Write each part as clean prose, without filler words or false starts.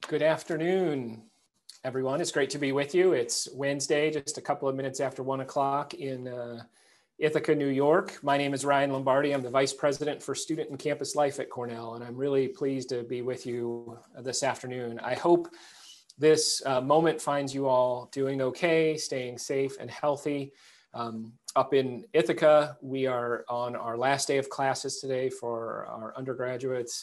Good afternoon, everyone. It's great to be with you. It's Wednesday, just a couple of minutes after 1 o'clock in Ithaca, New York. My name is Ryan Lombardi. I'm the Vice President for Student and Campus Life at Cornell, and I'm really pleased to be with you this afternoon. I hope this moment finds you all doing okay, staying safe and healthy. Up in Ithaca, we are on our last day of classes today for our undergraduates.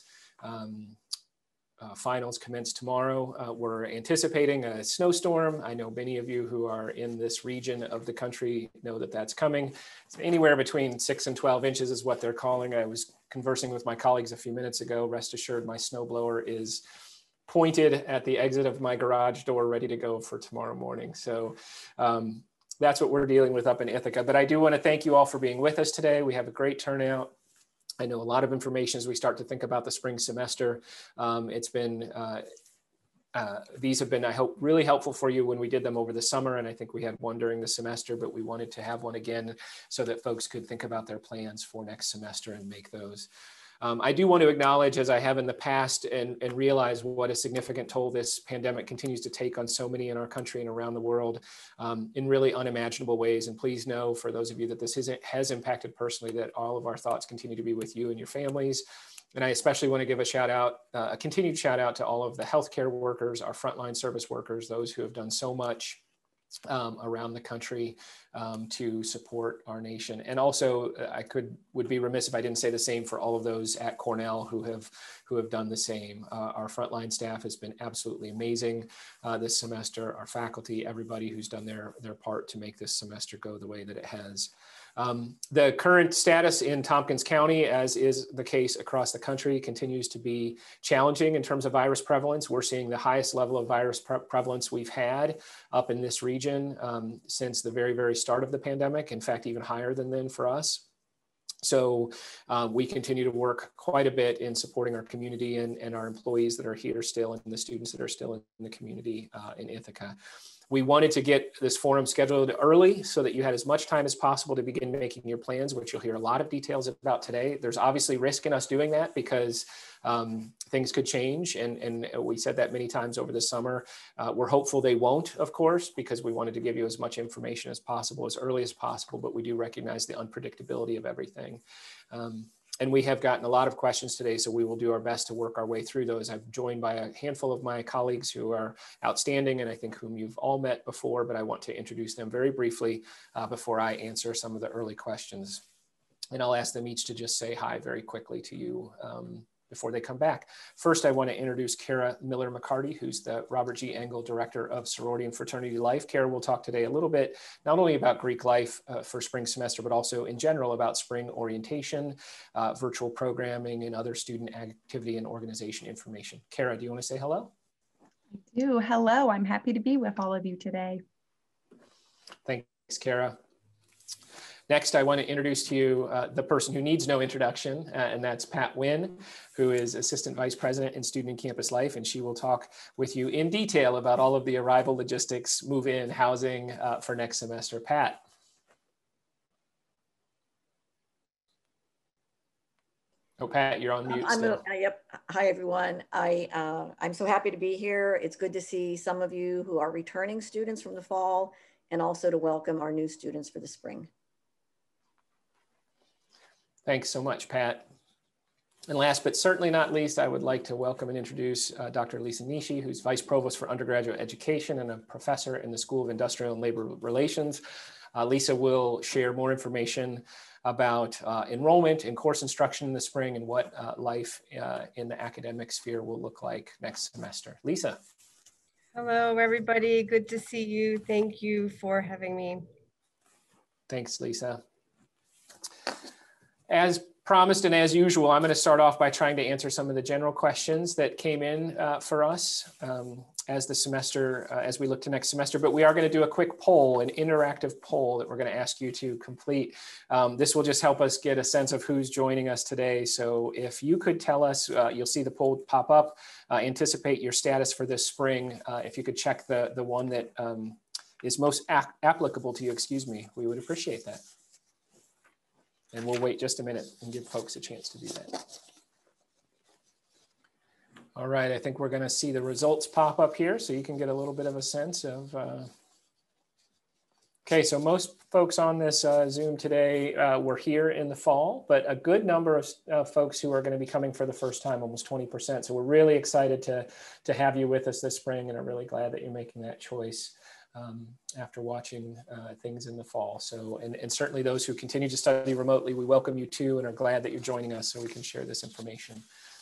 Finals commence tomorrow. We're anticipating a snowstorm. I know many of you who are in this region of the country know that that's coming. It's anywhere between 6 and 12 inches is what they're calling. I was conversing with my colleagues a few minutes ago. Rest assured, my snowblower is pointed at the exit of my garage door, ready to go for tomorrow morning. So that's what we're dealing with up in Ithaca. But I do want to thank you all for being with us today. We have a great turnout. I know a lot of information as we start to think about the spring semester. It's been, these have been, I hope, really helpful for you when we did them over the summer. And I think we had one during the semester, but we wanted to have one again so that folks could think about their plans for next semester and make those. I do want to acknowledge, as I have in the past, and realize what a significant toll this pandemic continues to take on so many in our country and around the world in really unimaginable ways. And please know, for those of you that this has impacted personally, that all of our thoughts continue to be with you and your families. And I especially want to give a shout out, a continued shout out to all of the healthcare workers, our frontline service workers, those who have done so much around the country to support our nation. And also I would be remiss if I didn't say the same for all of those at Cornell who have done the same. Our frontline staff has been absolutely amazing this semester, our faculty, everybody who's done their part to make this semester go the way that it has. The current status in Tompkins County, as is the case across the country, continues to be challenging in terms of virus prevalence. We're seeing the highest level of virus prevalence we've had up in this region since the very, very start of the pandemic. In fact, even higher than then for us. So we continue to work quite a bit in supporting our community and our employees that are here still and the students that are still in the community in Ithaca. We wanted to get this forum scheduled early so that you had as much time as possible to begin making your plans, which you'll hear a lot of details about today. There's obviously risk in us doing that because things could change. And we said that many times over the summer. We're hopeful they won't, of course, because we wanted to give you as much information as possible, as early as possible, but we do recognize the unpredictability of everything. And we have gotten a lot of questions today, so we will do our best to work our way through those. I'm joined by a handful of my colleagues who are outstanding and I think whom you've all met before, but I want to introduce them very briefly before I answer some of the early questions. And I'll ask them each to just say hi very quickly to you before they come back. First, I want to introduce Kara Miller McCarty, who's the Robert G. Engel Director of Sorority and Fraternity Life. Kara will talk today a little bit, not only about Greek life for spring semester, but also in general about spring orientation, virtual programming, and other student activity and organization information. Kara, do you want to say hello? I do. Hello, I'm happy to be with all of you today. Thanks, Kara. Next, I want to introduce to you the person who needs no introduction, and that's Pat Wynn, who is Assistant Vice President in Student and Campus Life, and she will talk with you in detail about all of the arrival logistics, move-in, housing for next semester. Pat. Oh, Pat, you're on mute still. Yep. Hi, everyone. I'm so happy to be here. It's good to see some of you who are returning students from the fall, and also to welcome our new students for the spring. Thanks so much, Pat. And last but certainly not least, I would like to welcome and introduce Dr. Lisa Nishi, who's Vice Provost for Undergraduate Education and a professor in the School of Industrial and Labor Relations. Lisa will share more information about enrollment and course instruction in the spring and what life in the academic sphere will look like next semester. Lisa. Hello, everybody. Good to see you. Thank you for having me. Thanks, Lisa. As promised and as usual, I'm going to start off by trying to answer some of the general questions that came in for us as the semester, as we look to next semester. But we are going to do a quick poll, an interactive poll that we're going to ask you to complete. This will just help us get a sense of who's joining us today. So if you could tell us, you'll see the poll pop up, anticipate your status for this spring. If you could check the one that is most applicable to you, we would appreciate that. And we'll wait just a minute and give folks a chance to do that. All right, I think we're going to see the results pop up here so you can get a little bit of a sense of. Okay, so most folks on this Zoom today were here in the fall, but a good number of folks who are going to be coming for the first time, almost 20%. So we're really excited to have you with us this spring and are really glad that you're making that choice after watching things in the fall. So, and certainly those who continue to study remotely, we welcome you too and are glad that you're joining us so we can share this information.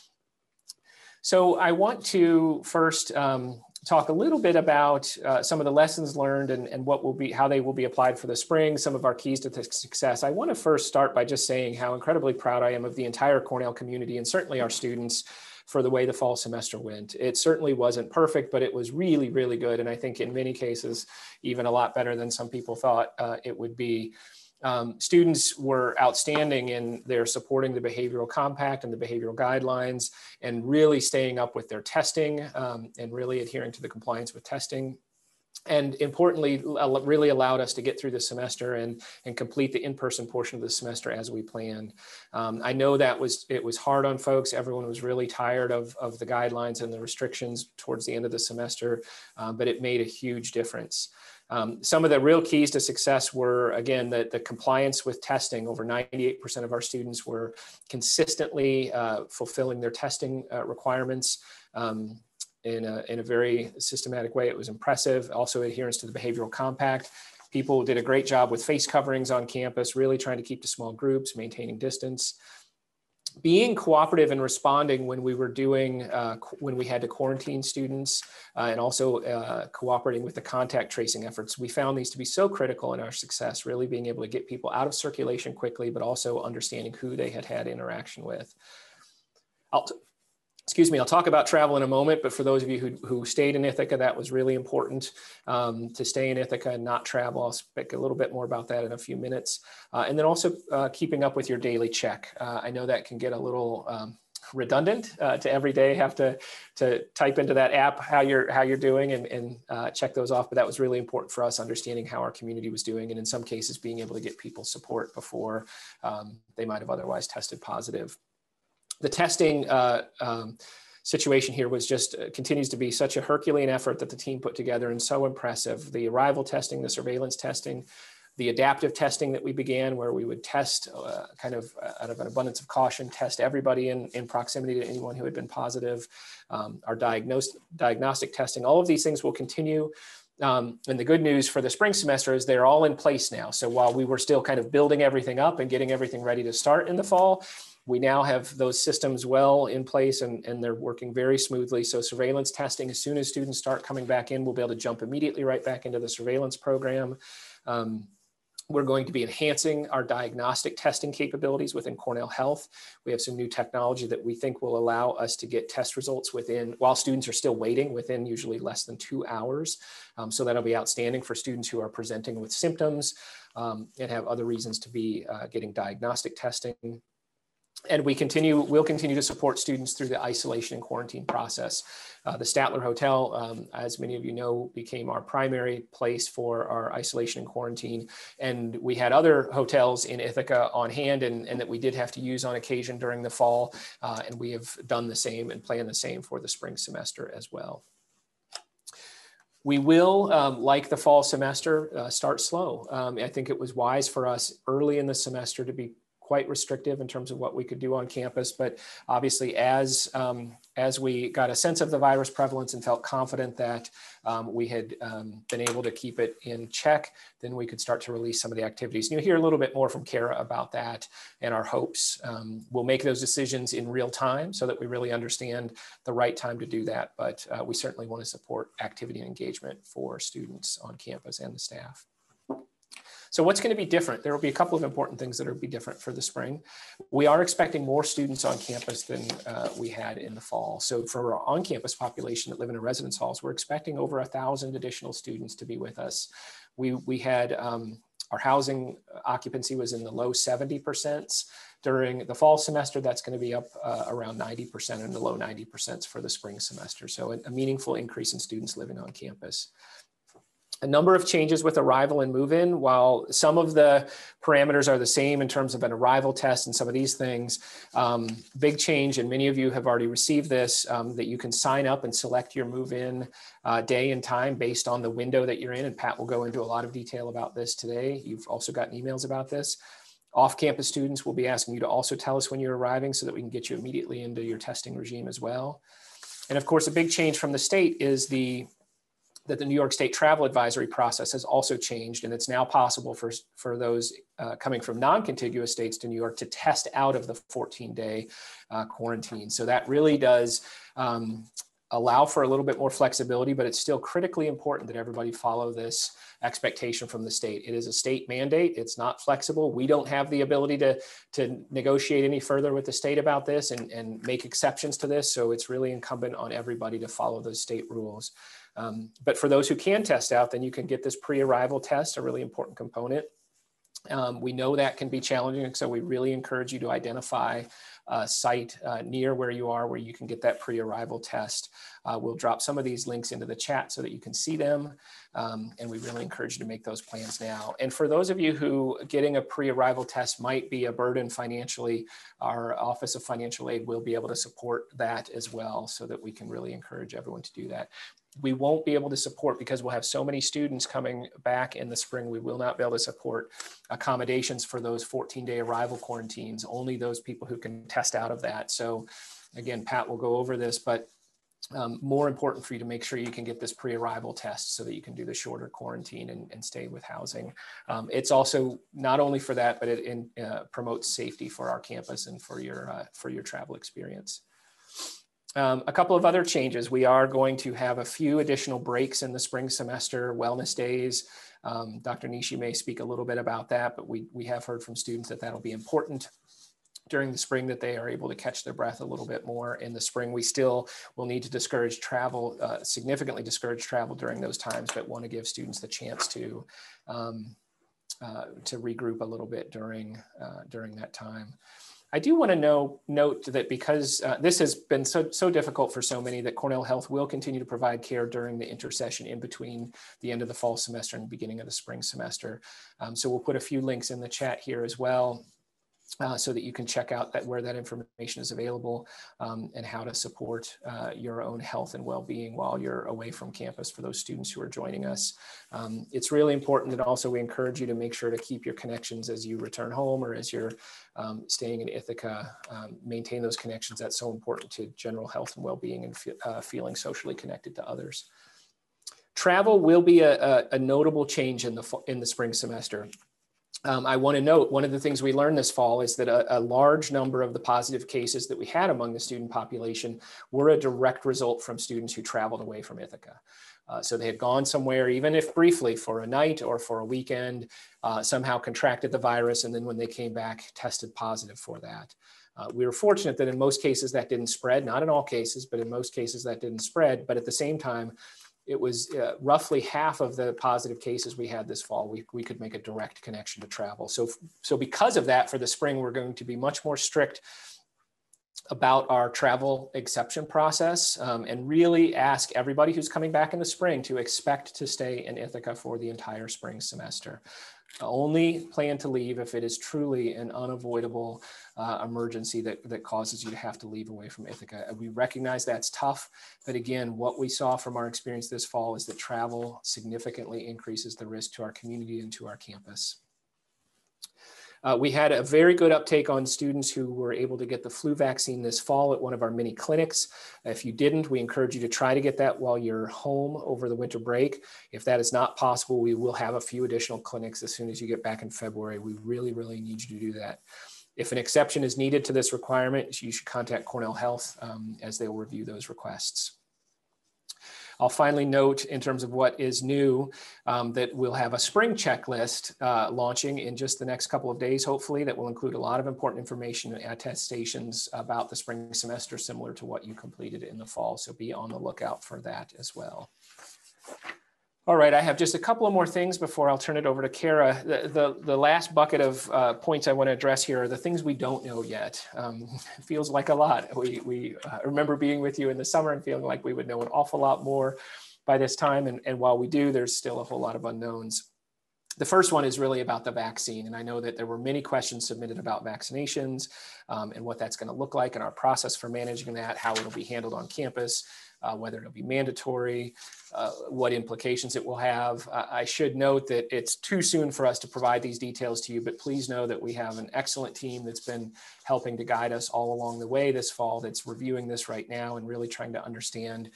So I want to first talk a little bit about some of the lessons learned and what will be, how they will be applied for the spring, some of our keys to success. I want to first start by just saying how incredibly proud I am of the entire Cornell community and certainly our students for the way the fall semester went. It certainly wasn't perfect, but it was really, really good. And I think in many cases, even a lot better than some people thought it would be. Students were outstanding in their supporting the behavioral compact and the behavioral guidelines and really staying up with their testing and really adhering to the compliance with testing. And importantly, really allowed us to get through the semester and complete the in-person portion of the semester as we planned. I know that it was hard on folks. Everyone was really tired of the guidelines and the restrictions towards the end of the semester, but it made a huge difference. Some of the real keys to success were, again, the compliance with testing. Over 98% of our students were consistently fulfilling their testing requirements in a very systematic way. It was impressive. Also adherence to the behavioral compact. People did a great job with face coverings on campus, really trying to keep to small groups, maintaining distance. Being cooperative and responding when we were doing, when we had to quarantine students and also cooperating with the contact tracing efforts. We found these to be so critical in our success, really being able to get people out of circulation quickly, but also understanding who they had had interaction with. I'll talk about travel in a moment, but for those of you who stayed in Ithaca, that was really important to stay in Ithaca and not travel. I'll speak a little bit more about that in a few minutes. And then also keeping up with your daily check. I know that can get a little redundant to every day have to type into that app how you're doing and check those off. But that was really important for us, understanding how our community was doing, and in some cases being able to get people support before they might have otherwise tested positive. The testing situation here was just continues to be such a Herculean effort that the team put together and so impressive. The arrival testing, the surveillance testing, the adaptive testing that we began where we would test kind of out of an abundance of caution, test everybody in proximity to anyone who had been positive, our diagnostic testing, all of these things will continue. And the good news for the spring semester is they're all in place now. So while we were still kind of building everything up and getting everything ready to start in the fall, we now have those systems well in place and they're working very smoothly. So surveillance testing, as soon as students start coming back in, we'll be able to jump immediately right back into the surveillance program. We're going to be enhancing our diagnostic testing capabilities within Cornell Health. We have some new technology that we think will allow us to get test results while students are still waiting, within usually less than 2 hours. So that'll be outstanding for students who are presenting with symptoms and have other reasons to be getting diagnostic testing. And we'll continue to support students through the isolation and quarantine process. The Statler Hotel, as many of you know, became our primary place for our isolation and quarantine. And we had other hotels in Ithaca on hand and that we did have to use on occasion during the fall. And we have done the same and plan the same for the spring semester as well. We will, like the fall semester, start slow. I think it was wise for us early in the semester to be quite restrictive in terms of what we could do on campus. But obviously, as we got a sense of the virus prevalence and felt confident that we had been able to keep it in check, then we could start to release some of the activities. And you'll hear a little bit more from Kara about that and our hopes. We'll make those decisions in real time so that we really understand the right time to do that. But we certainly want to support activity and engagement for students on campus and the staff. So what's going to be different? There will be a couple of important things that will be different for the spring. We are expecting more students on campus than we had in the fall. So for our on-campus population that live in residence halls, we're expecting over 1,000 additional students to be with us. We had our housing occupancy was in the low 70%. During the fall semester, that's going to be up around 90% in the low 90% for the spring semester. So a meaningful increase in students living on campus. A number of changes with arrival and move-in. While some of the parameters are the same in terms of an arrival test and some of these things, big change, and many of you have already received this, that you can sign up and select your move-in day and time based on the window that you're in. And Pat will go into a lot of detail about this today. You've also gotten emails about this. Off-campus students will be asking you to also tell us when you're arriving so that we can get you immediately into your testing regime as well. And of course, a big change from the state is that the New York State travel advisory process has also changed, and it's now possible for those coming from non-contiguous states to New York to test out of the 14-day quarantine. So that really does allow for a little bit more flexibility, but it's still critically important that everybody follow this expectation from the state. It is a state mandate. It's not flexible. We don't have the ability to negotiate any further with the state about this and make exceptions to this. So it's really incumbent on everybody to follow those state rules. But for those who can test out, then you can get this pre-arrival test, a really important component. We know that can be challenging, so we really encourage you to identify a site near where you are where you can get that pre-arrival test. We'll drop some of these links into the chat so that you can see them, and we really encourage you to make those plans now. And for those of you who getting a pre-arrival test might be a burden financially, our Office of Financial Aid will be able to support that as well, so that we can really encourage everyone to do that. We won't be able to support, because we'll have so many students coming back in the spring, we will not be able to support accommodations for those 14-day arrival quarantines, only those people who can test out of that. So again, Pat will go over this, but more important for you to make sure you can get this pre-arrival test so that you can do the shorter quarantine and stay with housing. It's also not only for that, but it promotes safety for our campus and for your travel experience. A couple of other changes. We are going to have a few additional breaks in the spring semester, wellness days. Dr. Nishi may speak a little bit about that, but we have heard from students that that'll be important during the spring, that they are able to catch their breath a little bit more in the spring. We still will need to discourage travel, significantly discourage travel during those times, but want to give students the chance to regroup a little bit during that time. I do want to note that because this has been so difficult for so many, that Cornell Health will continue to provide care during the intercession in between the end of the fall semester and the beginning of the spring semester. So we'll put a few links in the chat here as well, so that you can check out where that information is available, and how to support your own health and well-being while you're away from campus for those students who are joining us. It's really important that also we encourage you to make sure to keep your connections as you return home or as you're staying in Ithaca. Maintain those connections. That's so important to general health and well-being and feeling socially connected to others. Travel will be a notable change in the spring semester. I want to note, one of the things we learned this fall is that a large number of the positive cases that we had among the student population were a direct result from students who traveled away from Ithaca. So they had gone somewhere, even if briefly, for a night or for a weekend, somehow contracted the virus, and then when they came back, tested positive for that. We were fortunate that in most cases that didn't spread, not in all cases, but in most cases that didn't spread. But at the same time, it was roughly half of the positive cases we had this fall, we could make a direct connection to travel. So because of that, for the spring, we're going to be much more strict about our travel exception process, and really ask everybody who's coming back in the spring to expect to stay in Ithaca for the entire spring semester. Only plan to leave if it is truly an unavoidable emergency that causes you to have to leave away from Ithaca. We recognize that's tough, but again, what we saw from our experience this fall is that travel significantly increases the risk to our community and to our campus. We had a very good uptake on students who were able to get the flu vaccine this fall at one of our mini clinics. If you didn't, we encourage you to try to get that while you're home over the winter break. If that is not possible, we will have a few additional clinics as soon as you get back in February. We really, really need you to do that. If an exception is needed to this requirement, you should contact Cornell Health as they will review those requests. I'll finally note, in terms of what is new, that we'll have a spring checklist launching in just the next couple of days, hopefully, that will include a lot of important information and attestations about the spring semester, similar to what you completed in the fall. So be on the lookout for that as well. All right, I have just a couple of more things before I'll turn it over to Kara. The last bucket of points I want to address here are the things we don't know yet. It feels like a lot. We remember being with you in the summer and feeling like we would know an awful lot more. by this time. And while we do, there's still a whole lot of unknowns. The first one is really about the vaccine. And I know that there were many questions submitted about vaccinations and what that's going to look like and our process for managing that, how it'll be handled on campus, whether it'll be mandatory, what implications it will have. I should note that it's too soon for us to provide these details to you, but please know that we have an excellent team that's been helping to guide us all along the way this fall, that's reviewing this right now and really trying to understand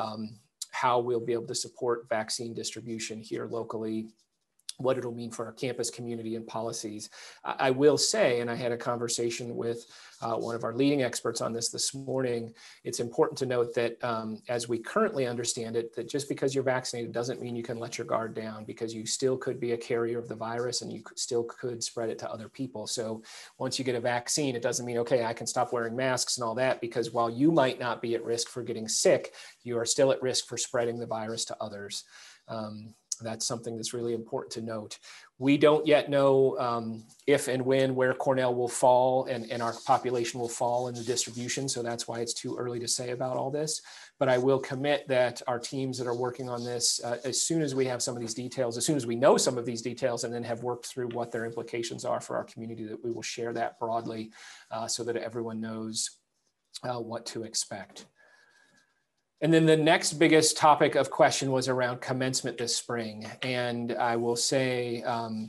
how we'll be able to support vaccine distribution here locally, what it'll mean for our campus community and policies. I will say, and I had a conversation with one of our leading experts on this morning, it's important to note that as we currently understand it, that just because you're vaccinated doesn't mean you can let your guard down, because you still could be a carrier of the virus and you still could spread it to other people. So once you get a vaccine, it doesn't mean, okay, I can stop wearing masks and all that, because while you might not be at risk for getting sick, you are still at risk for spreading the virus to others. That's something that's really important to note. We don't yet know if and when, where Cornell will fall and our population will fall in the distribution. So that's why it's too early to say about all this. But I will commit that our teams that are working on this, as soon as we have some of these details, as soon as we know some of these details and then have worked through what their implications are for our community, that we will share that broadly so that everyone knows what to expect. And then the next biggest topic of question was around commencement this spring. And I will say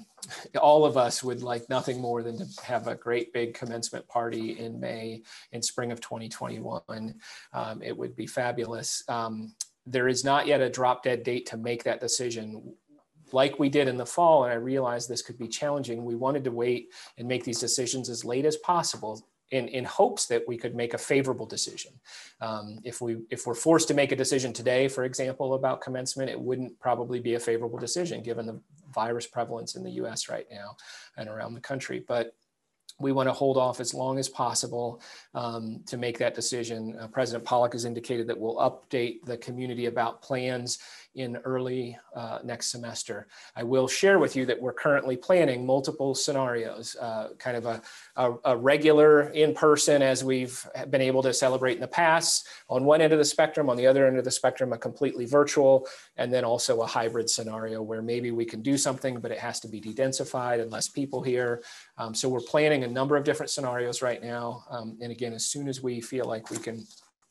all of us would like nothing more than to have a great big commencement party in May, in spring of 2021. It would be fabulous. There is not yet a drop dead date to make that decision. Like we did in the fall, and I realized this could be challenging, we wanted to wait and make these decisions as late as possible in hopes that we could make a favorable decision. If we're forced to make a decision today, for example, about commencement, it wouldn't probably be a favorable decision given the virus prevalence in the US right now and around the country. But we want to hold off as long as possible to make that decision. President Pollock has indicated that we'll update the community about plans in early next semester. I will share with you that we're currently planning multiple scenarios, kind of a regular in-person as we've been able to celebrate in the past on one end of the spectrum, on the other end of the spectrum, a completely virtual, and then also a hybrid scenario where maybe we can do something, but it has to be de-densified and less people here. So we're planning a number of different scenarios right now. And again, as soon as we feel like we can,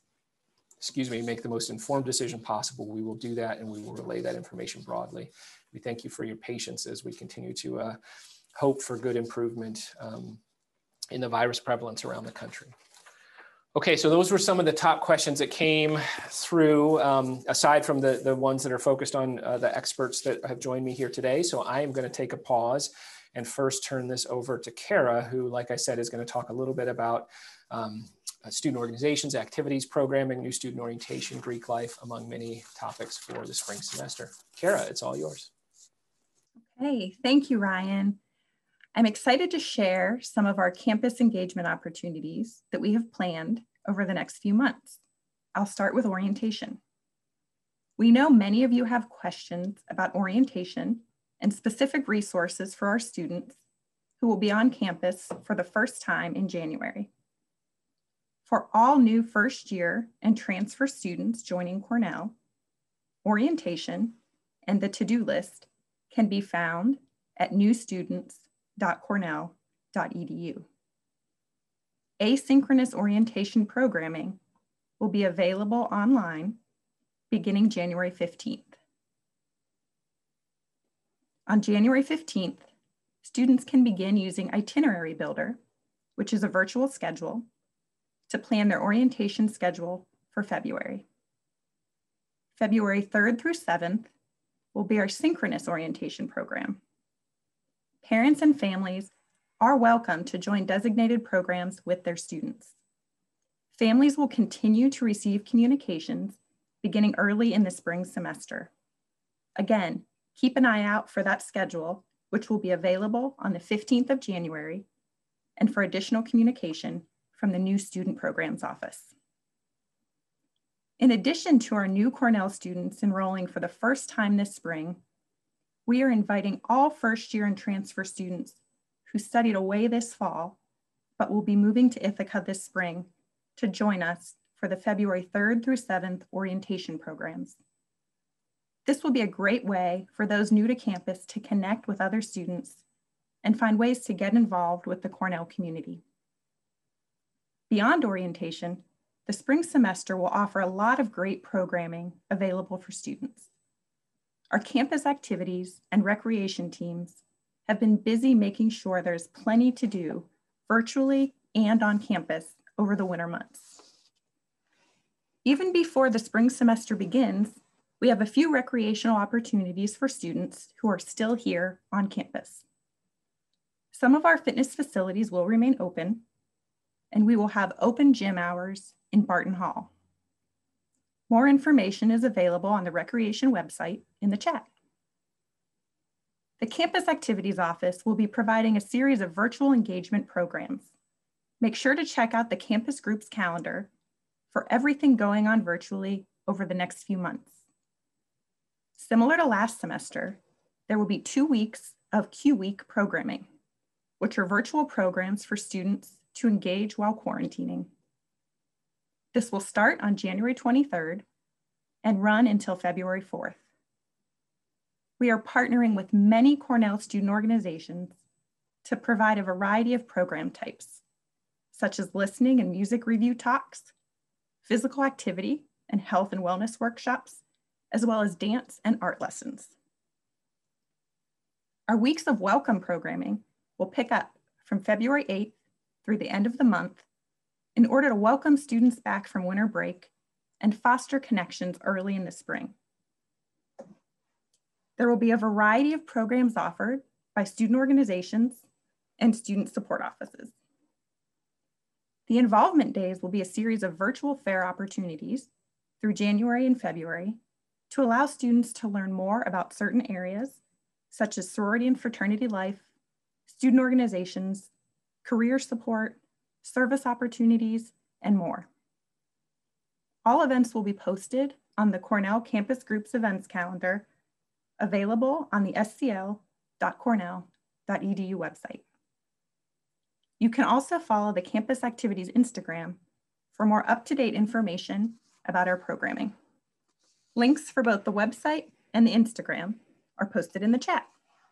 make the most informed decision possible, we will do that and we will relay that information broadly. We thank you for your patience as we continue to hope for good improvement in the virus prevalence around the country. Okay, so those were some of the top questions that came through, aside from the ones that are focused on the experts that have joined me here today. So I am going to take a pause and first turn this over to Kara, who, like I said, is going to talk a little bit about student organizations, activities, programming, new student orientation, Greek life, among many topics for the spring semester. Kara, it's all yours. Hey, thank you, Ryan. I'm excited to share some of our campus engagement opportunities that we have planned over the next few months. I'll start with orientation. We know many of you have questions about orientation and specific resources for our students who will be on campus for the first time in January. For all new first year and transfer students joining Cornell, orientation and the to-do list can be found at newstudents.cornell.edu. Asynchronous orientation programming will be available online beginning January 15th. On January 15th, students can begin using Itinerary Builder, which is a virtual schedule, to plan their orientation schedule for February. February 3rd through 7th will be our synchronous orientation program. Parents and families are welcome to join designated programs with their students. Families will continue to receive communications beginning early in the spring semester. Again, keep an eye out for that schedule, which will be available on the 15th of January, and for additional communication from the new student programs office. In addition to our new Cornell students enrolling for the first time this spring, we are inviting all first year and transfer students who studied away this fall, but will be moving to Ithaca this spring to join us for the February 3rd through 7th orientation programs. This will be a great way for those new to campus to connect with other students and find ways to get involved with the Cornell community. Beyond orientation, the spring semester will offer a lot of great programming available for students. Our campus activities and recreation teams have been busy making sure there's plenty to do virtually and on campus over the winter months. Even before the spring semester begins, we have a few recreational opportunities for students who are still here on campus. Some of our fitness facilities will remain open, and we will have open gym hours in Barton Hall. More information is available on the recreation website in the chat. The Campus Activities Office will be providing a series of virtual engagement programs. Make sure to check out the campus group's calendar for everything going on virtually over the next few months. Similar to last semester, there will be 2 weeks of Q Week programming, which are virtual programs for students to engage while quarantining. This will start on January 23rd and run until February 4th. We are partnering with many Cornell student organizations to provide a variety of program types, such as listening and music review talks, physical activity and health and wellness workshops, as well as dance and art lessons. Our Weeks of Welcome programming will pick up from February 8th through the end of the month in order to welcome students back from winter break and foster connections early in the spring. There will be a variety of programs offered by student organizations and student support offices. The Involvement Days will be a series of virtual fair opportunities through January and February to allow students to learn more about certain areas, such as sorority and fraternity life, student organizations, career support, service opportunities, and more. All events will be posted on the Cornell Campus Group's events calendar, available on the scl.cornell.edu website. You can also follow the Campus Activities Instagram for more up-to-date information about our programming. Links for both the website and the Instagram are posted in the chat.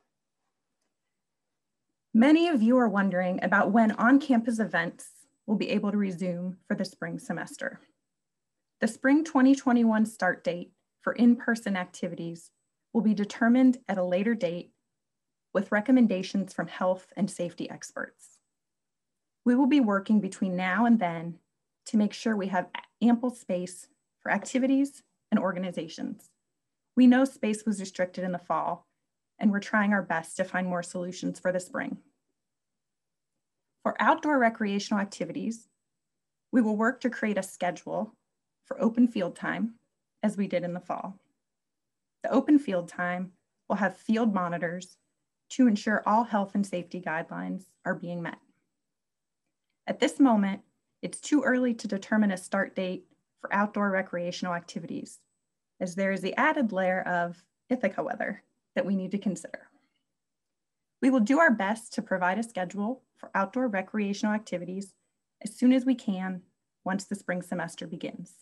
Many of you are wondering about when on-campus events will be able to resume for the spring semester. The spring 2021 start date for in-person activities will be determined at a later date with recommendations from health and safety experts. We will be working between now and then to make sure we have ample space for activities and organizations. We know space was restricted in the fall, and we're trying our best to find more solutions for the spring. For outdoor recreational activities, we will work to create a schedule for open field time, as we did in the fall. The open field time will have field monitors to ensure all health and safety guidelines are being met. At this moment, it's too early to determine a start date for outdoor recreational activities, as there is the added layer of Ithaca weather that we need to consider. We will do our best to provide a schedule for outdoor recreational activities as soon as we can once the spring semester begins.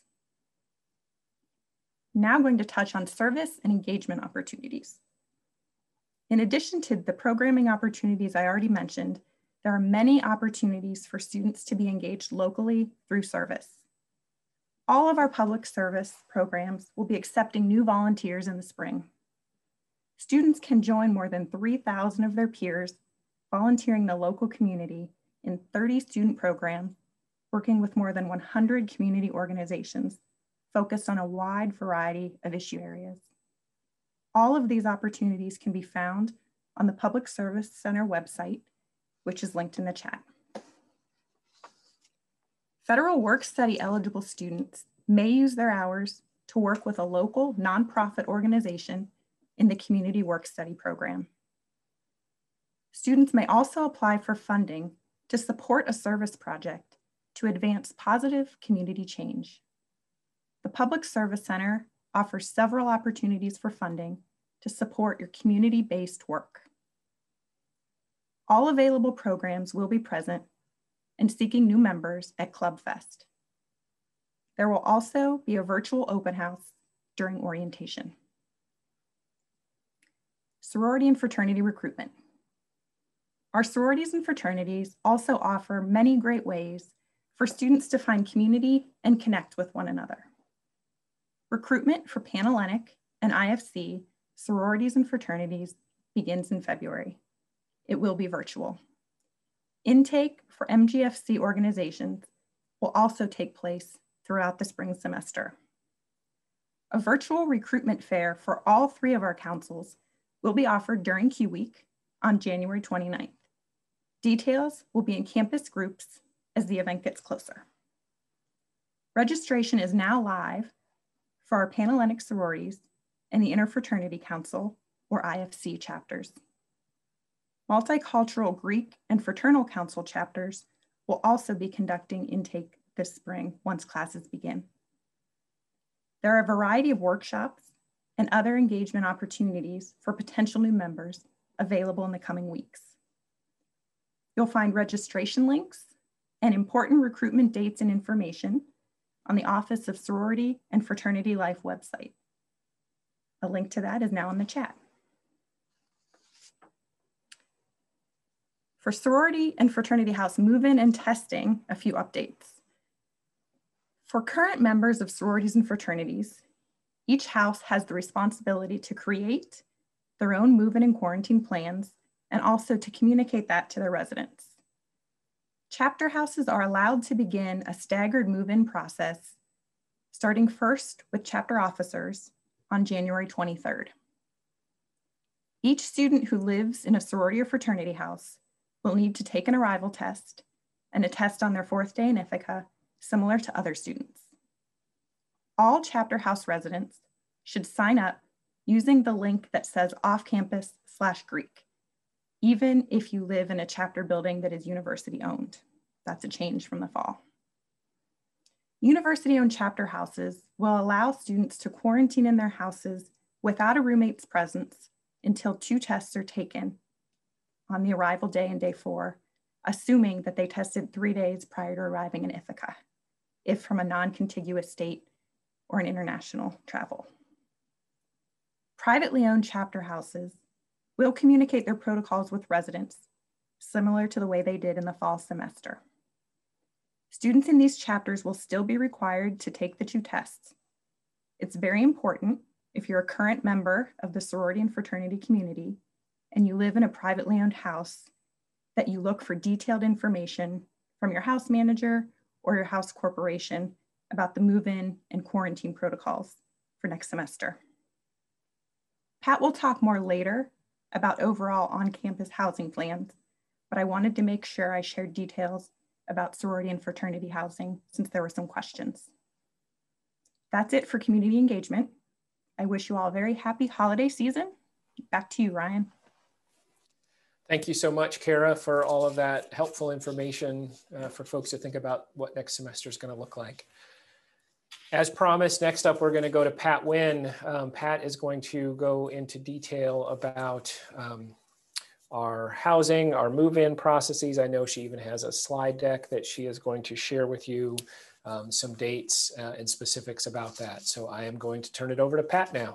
Now I'm going to touch on service and engagement opportunities. In addition to the programming opportunities I already mentioned, there are many opportunities for students to be engaged locally through service. All of our public service programs will be accepting new volunteers in the spring. Students can join more than 3,000 of their peers volunteering the local community in 30 student programs, working with more than 100 community organizations focused on a wide variety of issue areas. All of these opportunities can be found on the Public Service Center website, which is linked in the chat. Federal work-study eligible students may use their hours to work with a local nonprofit organization in the community work-study program. Students may also apply for funding to support a service project to advance positive community change. The Public Service Center offers several opportunities for funding to support your community-based work. All available programs will be present and seeking new members at Club Fest. There will also be a virtual open house during orientation. sorority and fraternity recruitment. Our sororities and fraternities also offer many great ways for students to find community and connect with one another. Recruitment for Panhellenic and IFC sororities and fraternities begins in February. It will be virtual. Intake for MGFC organizations will also take place throughout the spring semester. A virtual recruitment fair for all 3 of our councils will be offered during Q Week on January 29th. Details will be in campus groups as the event gets closer. Registration is now live for our Panhellenic sororities and the Interfraternity Council, or IFC chapters. Multicultural Greek and Fraternal Council chapters will also be conducting intake this spring once classes begin. There are a variety of workshops and other engagement opportunities for potential new members available in the coming weeks. You'll find registration links and important recruitment dates and information on the Office of Sorority and Fraternity Life website. A link to that is now in the chat. For sorority and fraternity house move-in and testing, a few updates. For current members of sororities and fraternities, each house has the responsibility to create their own move-in and quarantine plans and also to communicate that to their residents. Chapter houses are allowed to begin a staggered move-in process, starting first with chapter officers on January 23rd. Each student who lives in a sorority or fraternity house will need to take an arrival test and a test on their 4th day in Ithaca, similar to other students. All chapter house residents should sign up using the link that says off-campus/Greek, even if you live in a chapter building that is university owned. That's a change from the fall. University-owned chapter houses will allow students to quarantine in their houses without a roommate's presence until 2 tests are taken on the arrival day and day 4, assuming that they tested 3 days prior to arriving in Ithaca, if from a non-contiguous state or an international travel. Privately owned chapter houses will communicate their protocols with residents, similar to the way they did in the fall semester. Students in these chapters will still be required to take the 2 tests. It's very important, if you're a current member of the sorority and fraternity community and you live in a privately owned house, that you look for detailed information from your house manager or your house corporation about the move-in and quarantine protocols for next semester. Pat will talk more later about overall on-campus housing plans, but I wanted to make sure I shared details about sorority and fraternity housing since there were some questions. That's it for community engagement. I wish you all a very happy holiday season. Back to you, Ryan. Thank you so much, Kara, for all of that helpful information for folks to think about what next semester is going to look like. As promised, next up, we're going to go to Pat Wynn. Pat is going to go into detail about our housing, our move-in processes. I know she even has a slide deck that she is going to share with you, some dates and specifics about that. So I am going to turn it over to Pat now.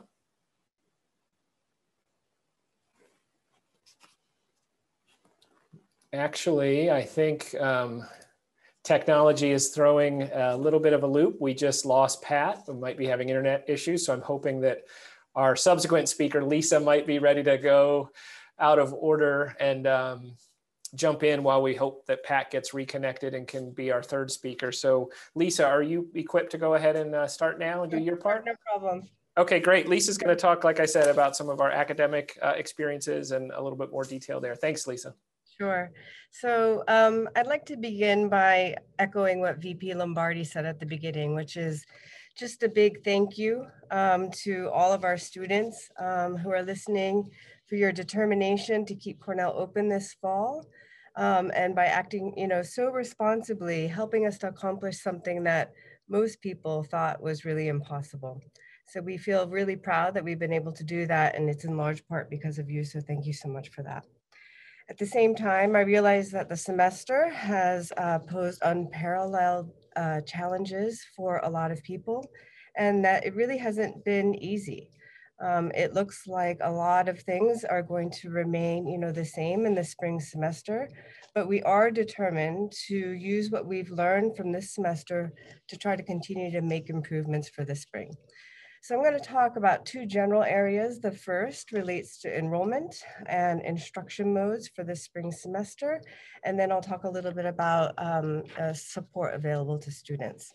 Actually, I think technology is throwing a little bit of a loop. We just lost Pat. We might be having internet issues. So I'm hoping that our subsequent speaker, Lisa, might be ready to go out of order and jump in while we hope that Pat gets reconnected and can be our 3rd speaker. So Lisa, are you equipped to go ahead and start now and do your part? No problem. Okay, great. Lisa's going to talk, like I said, about some of our academic experiences and a little bit more detail there. Thanks, Lisa. Sure. So I'd like to begin by echoing what VP Lombardi said at the beginning, which is just a big thank you to all of our students who are listening for your determination to keep Cornell open this fall and by acting, so responsibly, helping us to accomplish something that most people thought was really impossible. So we feel really proud that we've been able to do that, and it's in large part because of you. So thank you so much for that. At the same time, I realize that the semester has posed unparalleled challenges for a lot of people, and that it really hasn't been easy. It looks like a lot of things are going to remain, the same in the spring semester, but we are determined to use what we've learned from this semester to try to continue to make improvements for the spring. So I'm going to talk about two general areas. The first relates to enrollment and instruction modes for the spring semester, and then I'll talk a little bit about support available to students.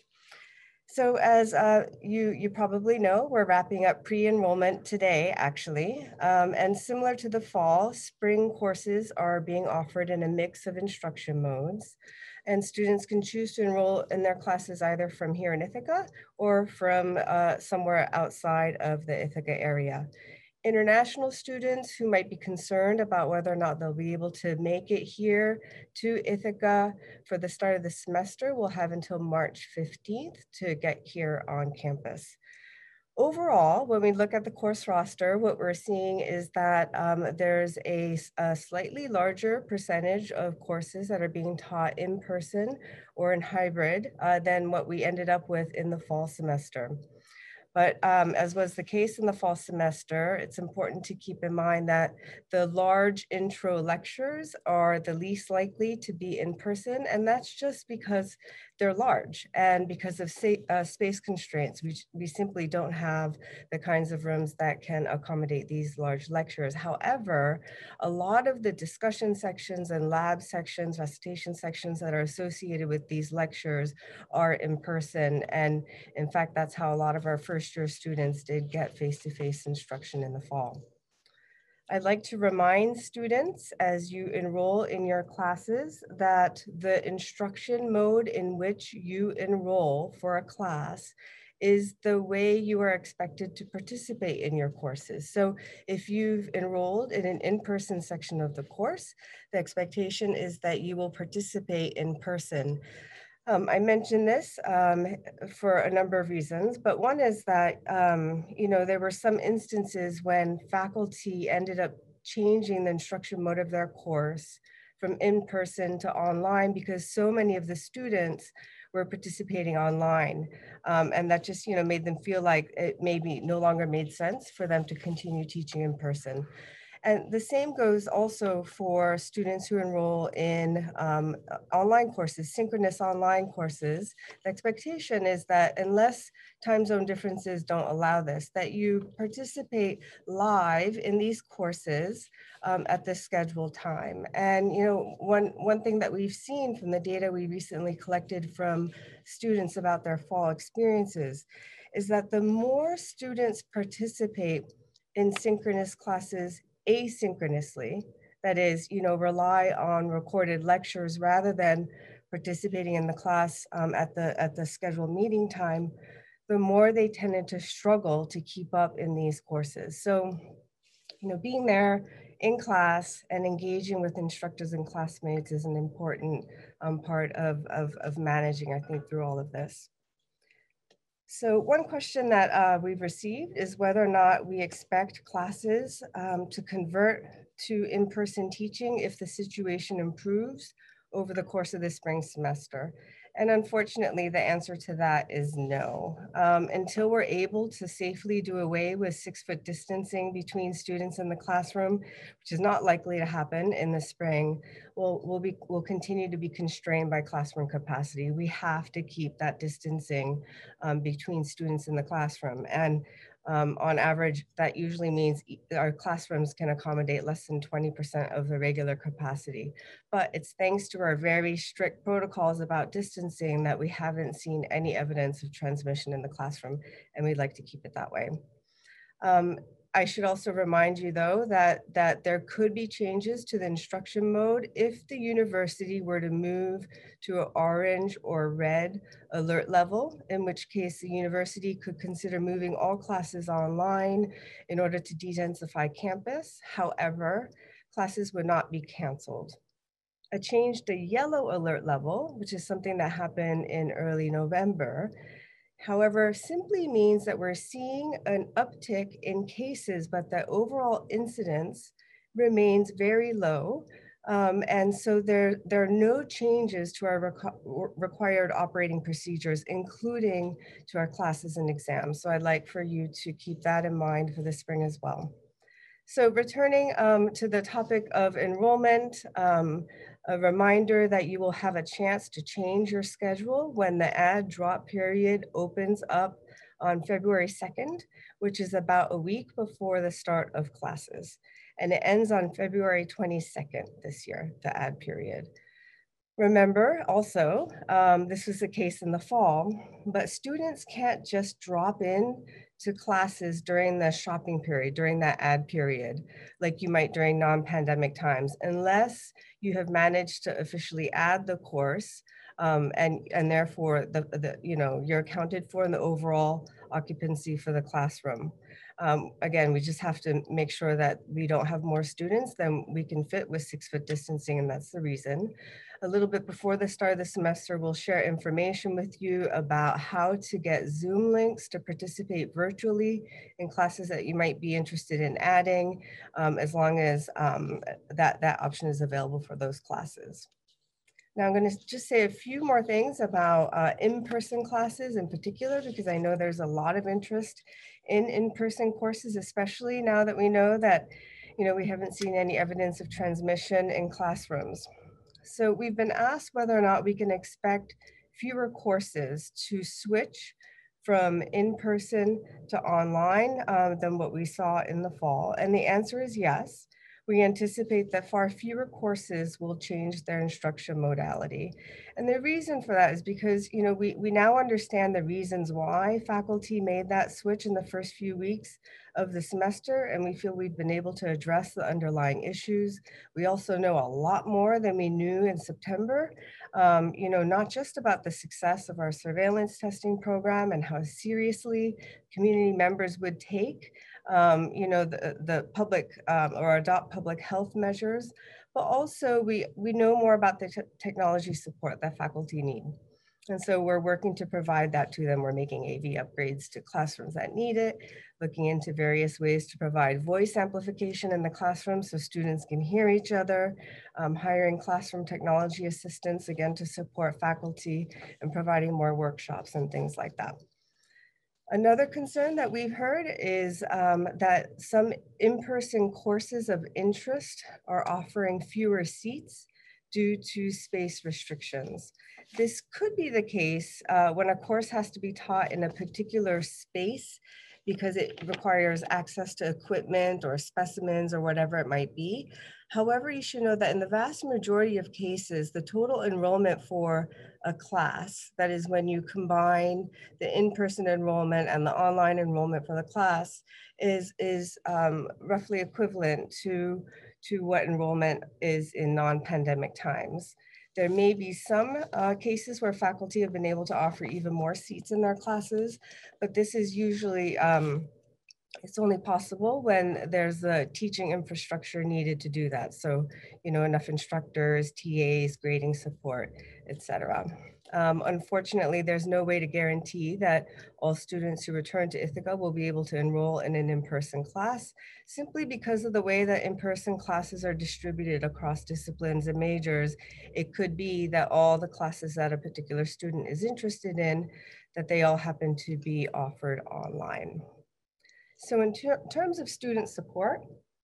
So as you probably know, we're wrapping up pre-enrollment today, actually. And similar to the fall, spring courses are being offered in a mix of instruction modes. And students can choose to enroll in their classes either from here in Ithaca or from somewhere outside of the Ithaca area. International students who might be concerned about whether or not they'll be able to make it here to Ithaca for the start of the semester will have until March 15th to get here on campus. Overall, when we look at the course roster, what we're seeing is that there's a slightly larger percentage of courses that are being taught in person or in hybrid than what we ended up with in the fall semester. But as was the case in the fall semester, it's important to keep in mind that the large intro lectures are the least likely to be in person, and that's just because they're large and because of space constraints. We simply don't have the kinds of rooms that can accommodate these large lectures. However, a lot of the discussion sections and lab sections, recitation sections that are associated with these lectures are in person. And in fact, that's how a lot of our first-year students did get face-to-face instruction in the fall. I'd like to remind students as you enroll in your classes that the instruction mode in which you enroll for a class is the way you are expected to participate in your courses. So if you've enrolled in an in-person section of the course, the expectation is that you will participate in person. I mentioned this for a number of reasons, but one is that, there were some instances when faculty ended up changing the instruction mode of their course from in-person to online because so many of the students were participating online. And that just, made them feel like it maybe no longer made sense for them to continue teaching in person. And the same goes also for students who enroll in online courses, synchronous online courses. The expectation is that unless time zone differences don't allow this, that you participate live in these courses at the scheduled time. And one thing that we've seen from the data we recently collected from students about their fall experiences is that the more students participate in synchronous classes asynchronously, that is, rely on recorded lectures rather than participating in the class at the scheduled meeting time, the more they tended to struggle to keep up in these courses. So, being there in class and engaging with instructors and classmates is an important part of managing, I think, through all of this. So one question that we've received is whether or not we expect classes to convert to in-person teaching if the situation improves over the course of the spring semester. And unfortunately, the answer to that is no. Until we're able to safely do away with 6-foot distancing between students in the classroom, which is not likely to happen in the spring, we'll continue to be constrained by classroom capacity. We have to keep that distancing between students in the classroom. And on average, that usually means our classrooms can accommodate less than 20% of the regular capacity. But it's thanks to our very strict protocols about distancing that we haven't seen any evidence of transmission in the classroom, and we'd like to keep it that way. I should also remind you, though, that there could be changes to the instruction mode if the university were to move to an orange or red alert level, in which case the university could consider moving all classes online in order to dedensify campus. However, classes would not be canceled. A change to yellow alert level, which is something that happened in early November, however, simply means that we're seeing an uptick in cases, but that overall incidence remains very low And so there are no changes to our required operating procedures, including to our classes and exams. So I'd like for you to keep that in mind for the spring as well. So returning to the topic of enrollment, a reminder that you will have a chance to change your schedule when the add drop period opens up on February 2nd, which is about a week before the start of classes. And it ends on February 22nd this year, the add period. Remember also, this was the case in the fall, but students can't just drop in to classes during the shopping period, during that add period, like you might during non-pandemic times, unless you have managed to officially add the course, and therefore you're accounted for in the overall occupancy for the classroom. Again, we just have to make sure that we don't have more students than we can fit with 6-foot distancing, and that's the reason. A little bit before the start of the semester, we'll share information with you about how to get Zoom links to participate virtually in classes that you might be interested in adding, as long as that option is available for those classes. Now I'm going to just say a few more things about in-person classes in particular, because I know there's a lot of interest in in-person courses, especially now that we know that, we haven't seen any evidence of transmission in classrooms. So we've been asked whether or not we can expect fewer courses to switch from in-person to online than what we saw in the fall. And the answer is yes. We anticipate that far fewer courses will change their instruction modality. And the reason for that is because, we now understand the reasons why faculty made that switch in the first few weeks of the semester, and we feel we've been able to address the underlying issues. We also know a lot more than we knew in September, not just about the success of our surveillance testing program and how seriously community members would take the public or adopt public health measures, but also we know more about the technology support that faculty need. And so we're working to provide that to them. We're making AV upgrades to classrooms that need it, looking into various ways to provide voice amplification in the classroom so students can hear each other, hiring classroom technology assistants, again, to support faculty, and providing more workshops and things like that. Another concern that we've heard is that some in-person courses of interest are offering fewer seats due to space restrictions. This could be the case when a course has to be taught in a particular space because it requires access to equipment or specimens or whatever it might be. However, you should know that in the vast majority of cases, the total enrollment for a class, that is when you combine the in-person enrollment and the online enrollment for the class, is roughly equivalent to what enrollment is in non-pandemic times. There may be some cases where faculty have been able to offer even more seats in their classes, but this is usually, it's only possible when there's the teaching infrastructure needed to do that. So, enough instructors, TAs, grading support, etc. Unfortunately, there's no way to guarantee that all students who return to Ithaca will be able to enroll in an in-person class, simply because of the way that in-person classes are distributed across disciplines and majors. It could be that all the classes that a particular student is interested in, that they all happen to be offered online. So in terms of student support,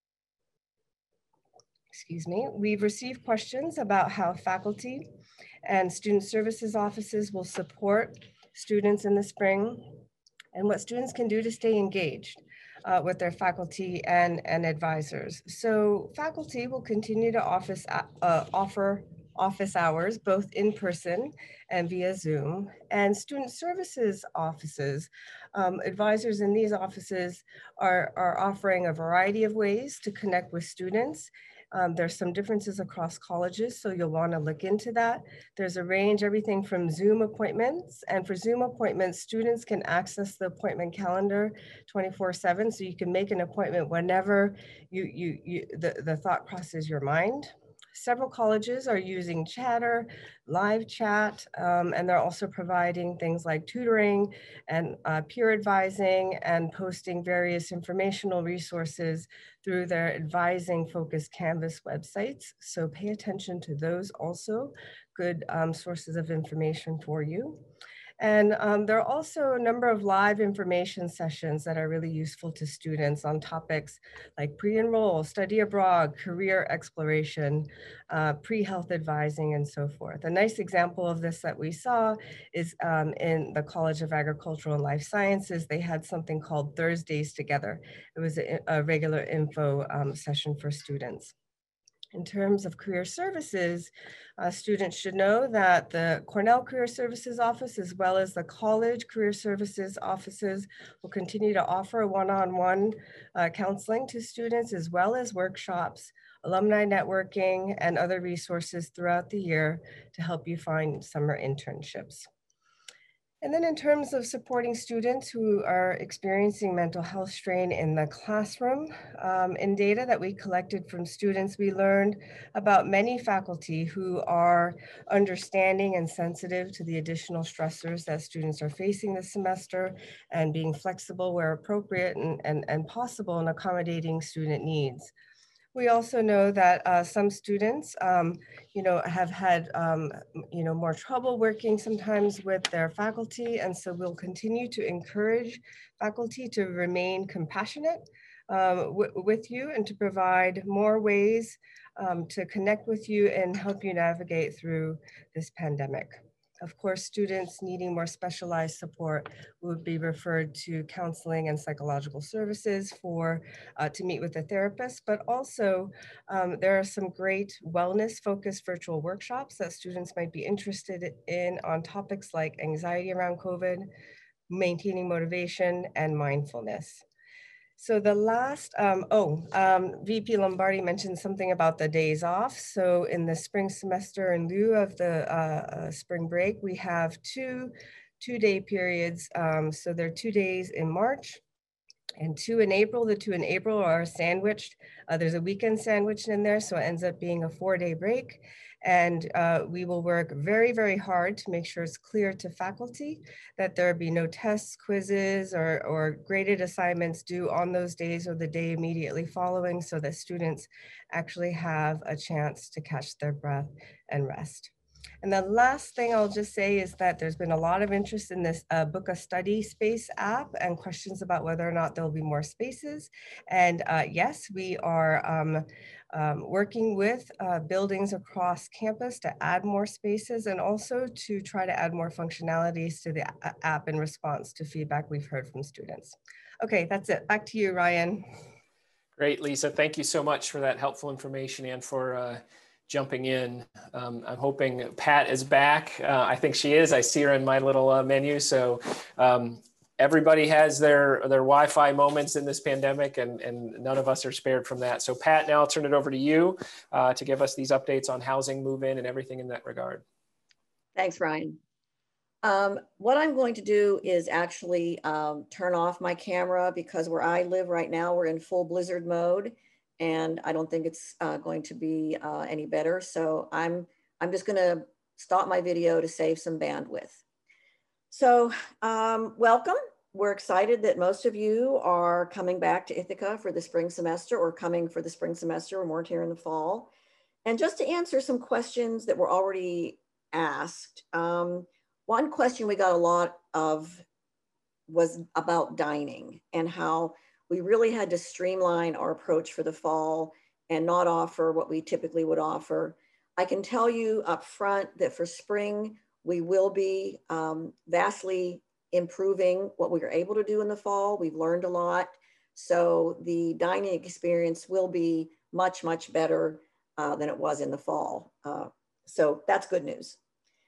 we've received questions about how faculty and student services offices will support students in the spring and what students can do to stay engaged with their faculty and advisors. So faculty will continue to offer office hours, both in person and via Zoom, and student services offices. Advisors in these offices are offering a variety of ways to connect with students. There's some differences across colleges, so you'll want to look into that. There's a range, everything from Zoom appointments, and for Zoom appointments, students can access the appointment calendar 24/7, so you can make an appointment whenever the thought crosses your mind. several colleges are using Chatter, live chat, and they're also providing things like tutoring and peer advising and posting various informational resources through their advising focused Canvas websites. So pay attention to those also, good sources of information for you. And there are also a number of live information sessions that are really useful to students on topics like pre-enroll, study abroad, career exploration, pre-health advising, and so forth. A nice example of this that we saw is in the College of Agricultural and Life Sciences. They had something called Thursdays Together. It was a regular info session for students. In terms of career services, students should know that the Cornell Career Services Office, as well as the college career services offices, will continue to offer one-on-one counseling to students, as well as workshops, alumni networking, and other resources throughout the year to help you find summer internships. And then in terms of supporting students who are experiencing mental health strain in the classroom, in data that we collected from students, we learned about many faculty who are understanding and sensitive to the additional stressors that students are facing this semester and being flexible where appropriate and possible in accommodating student needs. We also know that some students, have had, more trouble working sometimes with their faculty. And so we'll continue to encourage faculty to remain compassionate with you and to provide more ways to connect with you and help you navigate through this pandemic. Of course, students needing more specialized support would be referred to counseling and psychological services to meet with a therapist, but also there are some great wellness-focused virtual workshops that students might be interested in on topics like anxiety around COVID, maintaining motivation, and mindfulness. So the last, VP Lombardi mentioned something about the days off. So in the spring semester, in lieu of the spring break, we have two-day periods. So there are 2 days in March and 2 in April. The 2 in April are sandwiched. There's a weekend sandwiched in there, so it ends up being a 4-day break. And we will work very, very hard to make sure it's clear to faculty that there be no tests, quizzes, or graded assignments due on those days or the day immediately following, so that students actually have a chance to catch their breath and rest. And the last thing I'll just say is that there's been a lot of interest in this Book a Study Space app and questions about whether or not there'll be more spaces. And yes, we are working with buildings across campus to add more spaces and also to try to add more functionalities to the app in response to feedback we've heard from students. Okay, that's it. Back to you, Ryan. Great, Lisa. Thank you so much for that helpful information and for jumping in. I'm hoping Pat is back. I think she is. I see her in my little menu. So everybody has their Wi-Fi moments in this pandemic, and none of us are spared from that. So Pat, now I'll turn it over to you to give us these updates on housing, move-in, and everything in that regard. Thanks, Ryan. What I'm going to do is actually turn off my camera because where I live right now, we're in full blizzard mode. And I don't think it's going to be any better. So I'm just gonna stop my video to save some bandwidth. So welcome. We're excited that most of you are coming back to Ithaca for the spring semester or coming for the spring semester or more here in the fall. And just to answer some questions that were already asked, one question we got a lot of was about dining and how we really had to streamline our approach for the fall and not offer what we typically would offer. I can tell you up front that for spring, we will be vastly improving what we were able to do in the fall. We've learned a lot. So the dining experience will be much, much better than it was in the fall. So that's good news.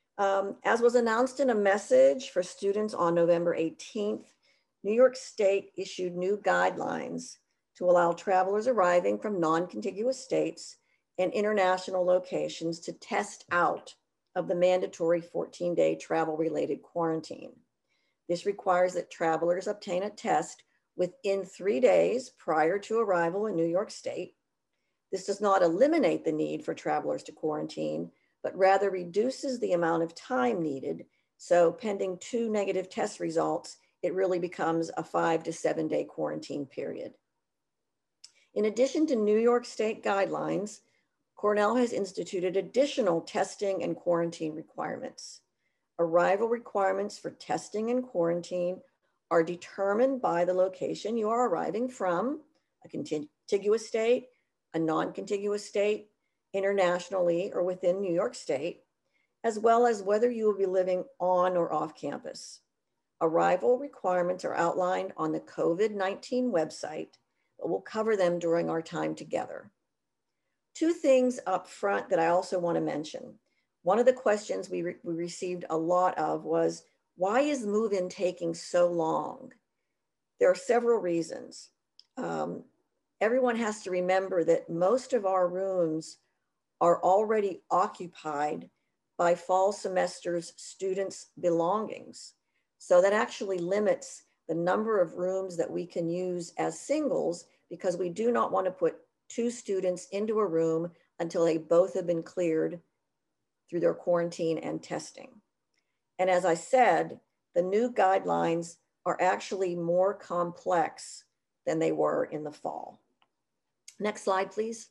As was announced in a message for students on November 18th, New York State issued new guidelines to allow travelers arriving from non-contiguous states and international locations to test out of the mandatory 14-day travel-related quarantine. This requires that travelers obtain a test within 3 days prior to arrival in New York State. This does not eliminate the need for travelers to quarantine, but rather reduces the amount of time needed. So pending 2 negative test results, it really becomes a 5 to 7 day quarantine period. In addition to New York State guidelines, Cornell has instituted additional testing and quarantine requirements. Arrival requirements for testing and quarantine are determined by the location you are arriving from, a contiguous state, a non-contiguous state, internationally or within New York State, as well as whether you will be living on or off campus. Arrival requirements are outlined on the COVID-19 website, but we'll cover them during our time together. 2 things up front that I also want to mention. One of the questions we received a lot of was, why is move-in taking so long? There are several reasons. Everyone has to remember that most of our rooms are already occupied by fall semester's students' belongings. So that actually limits the number of rooms that we can use as singles, because we do not want to put 2 students into a room until they both have been cleared through their quarantine and testing. And as I said, the new guidelines are actually more complex than they were in the fall. Next slide, please.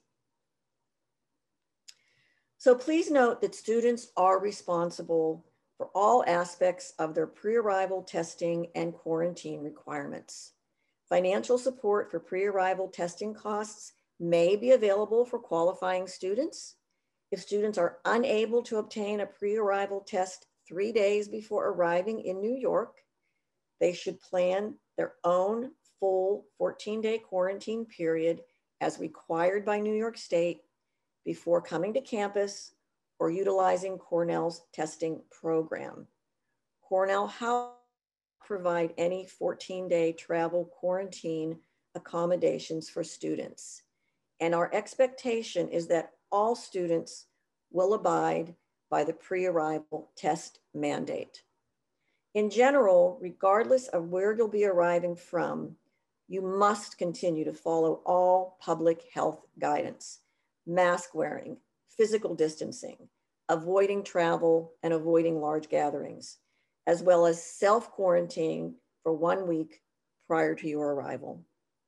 So please note that students are responsible for all aspects of their pre-arrival testing and quarantine requirements. Financial support for pre-arrival testing costs may be available for qualifying students. If students are unable to obtain a pre-arrival test 3 days before arriving in New York, they should plan their own full 14-day quarantine period as required by New York State before coming to campus or utilizing Cornell's testing program. Cornell Health provide any 14-day travel quarantine accommodations for students. And our expectation is that all students will abide by the pre-arrival test mandate. In general, regardless of where you'll be arriving from, you must continue to follow all public health guidance: mask wearing, physical distancing, avoiding travel, and avoiding large gatherings, as well as self-quarantine for 1 week prior to your arrival.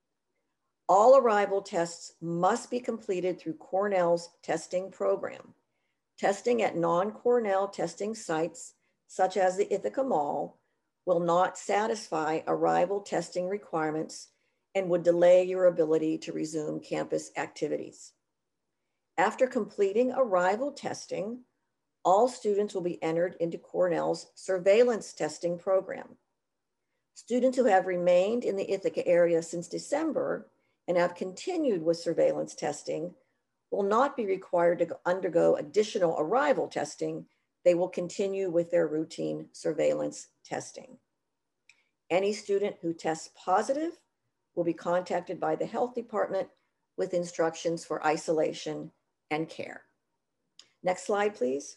All arrival tests must be completed through Cornell's testing program. Testing at non-Cornell testing sites, such as the Ithaca Mall, will not satisfy arrival testing requirements and would delay your ability to resume campus activities. After completing arrival testing, all students will be entered into Cornell's surveillance testing program. Students who have remained in the Ithaca area since December and have continued with surveillance testing will not be required to undergo additional arrival testing. They will continue with their routine surveillance testing. Any student who tests positive will be contacted by the health department with instructions for isolation and care. Next slide, please.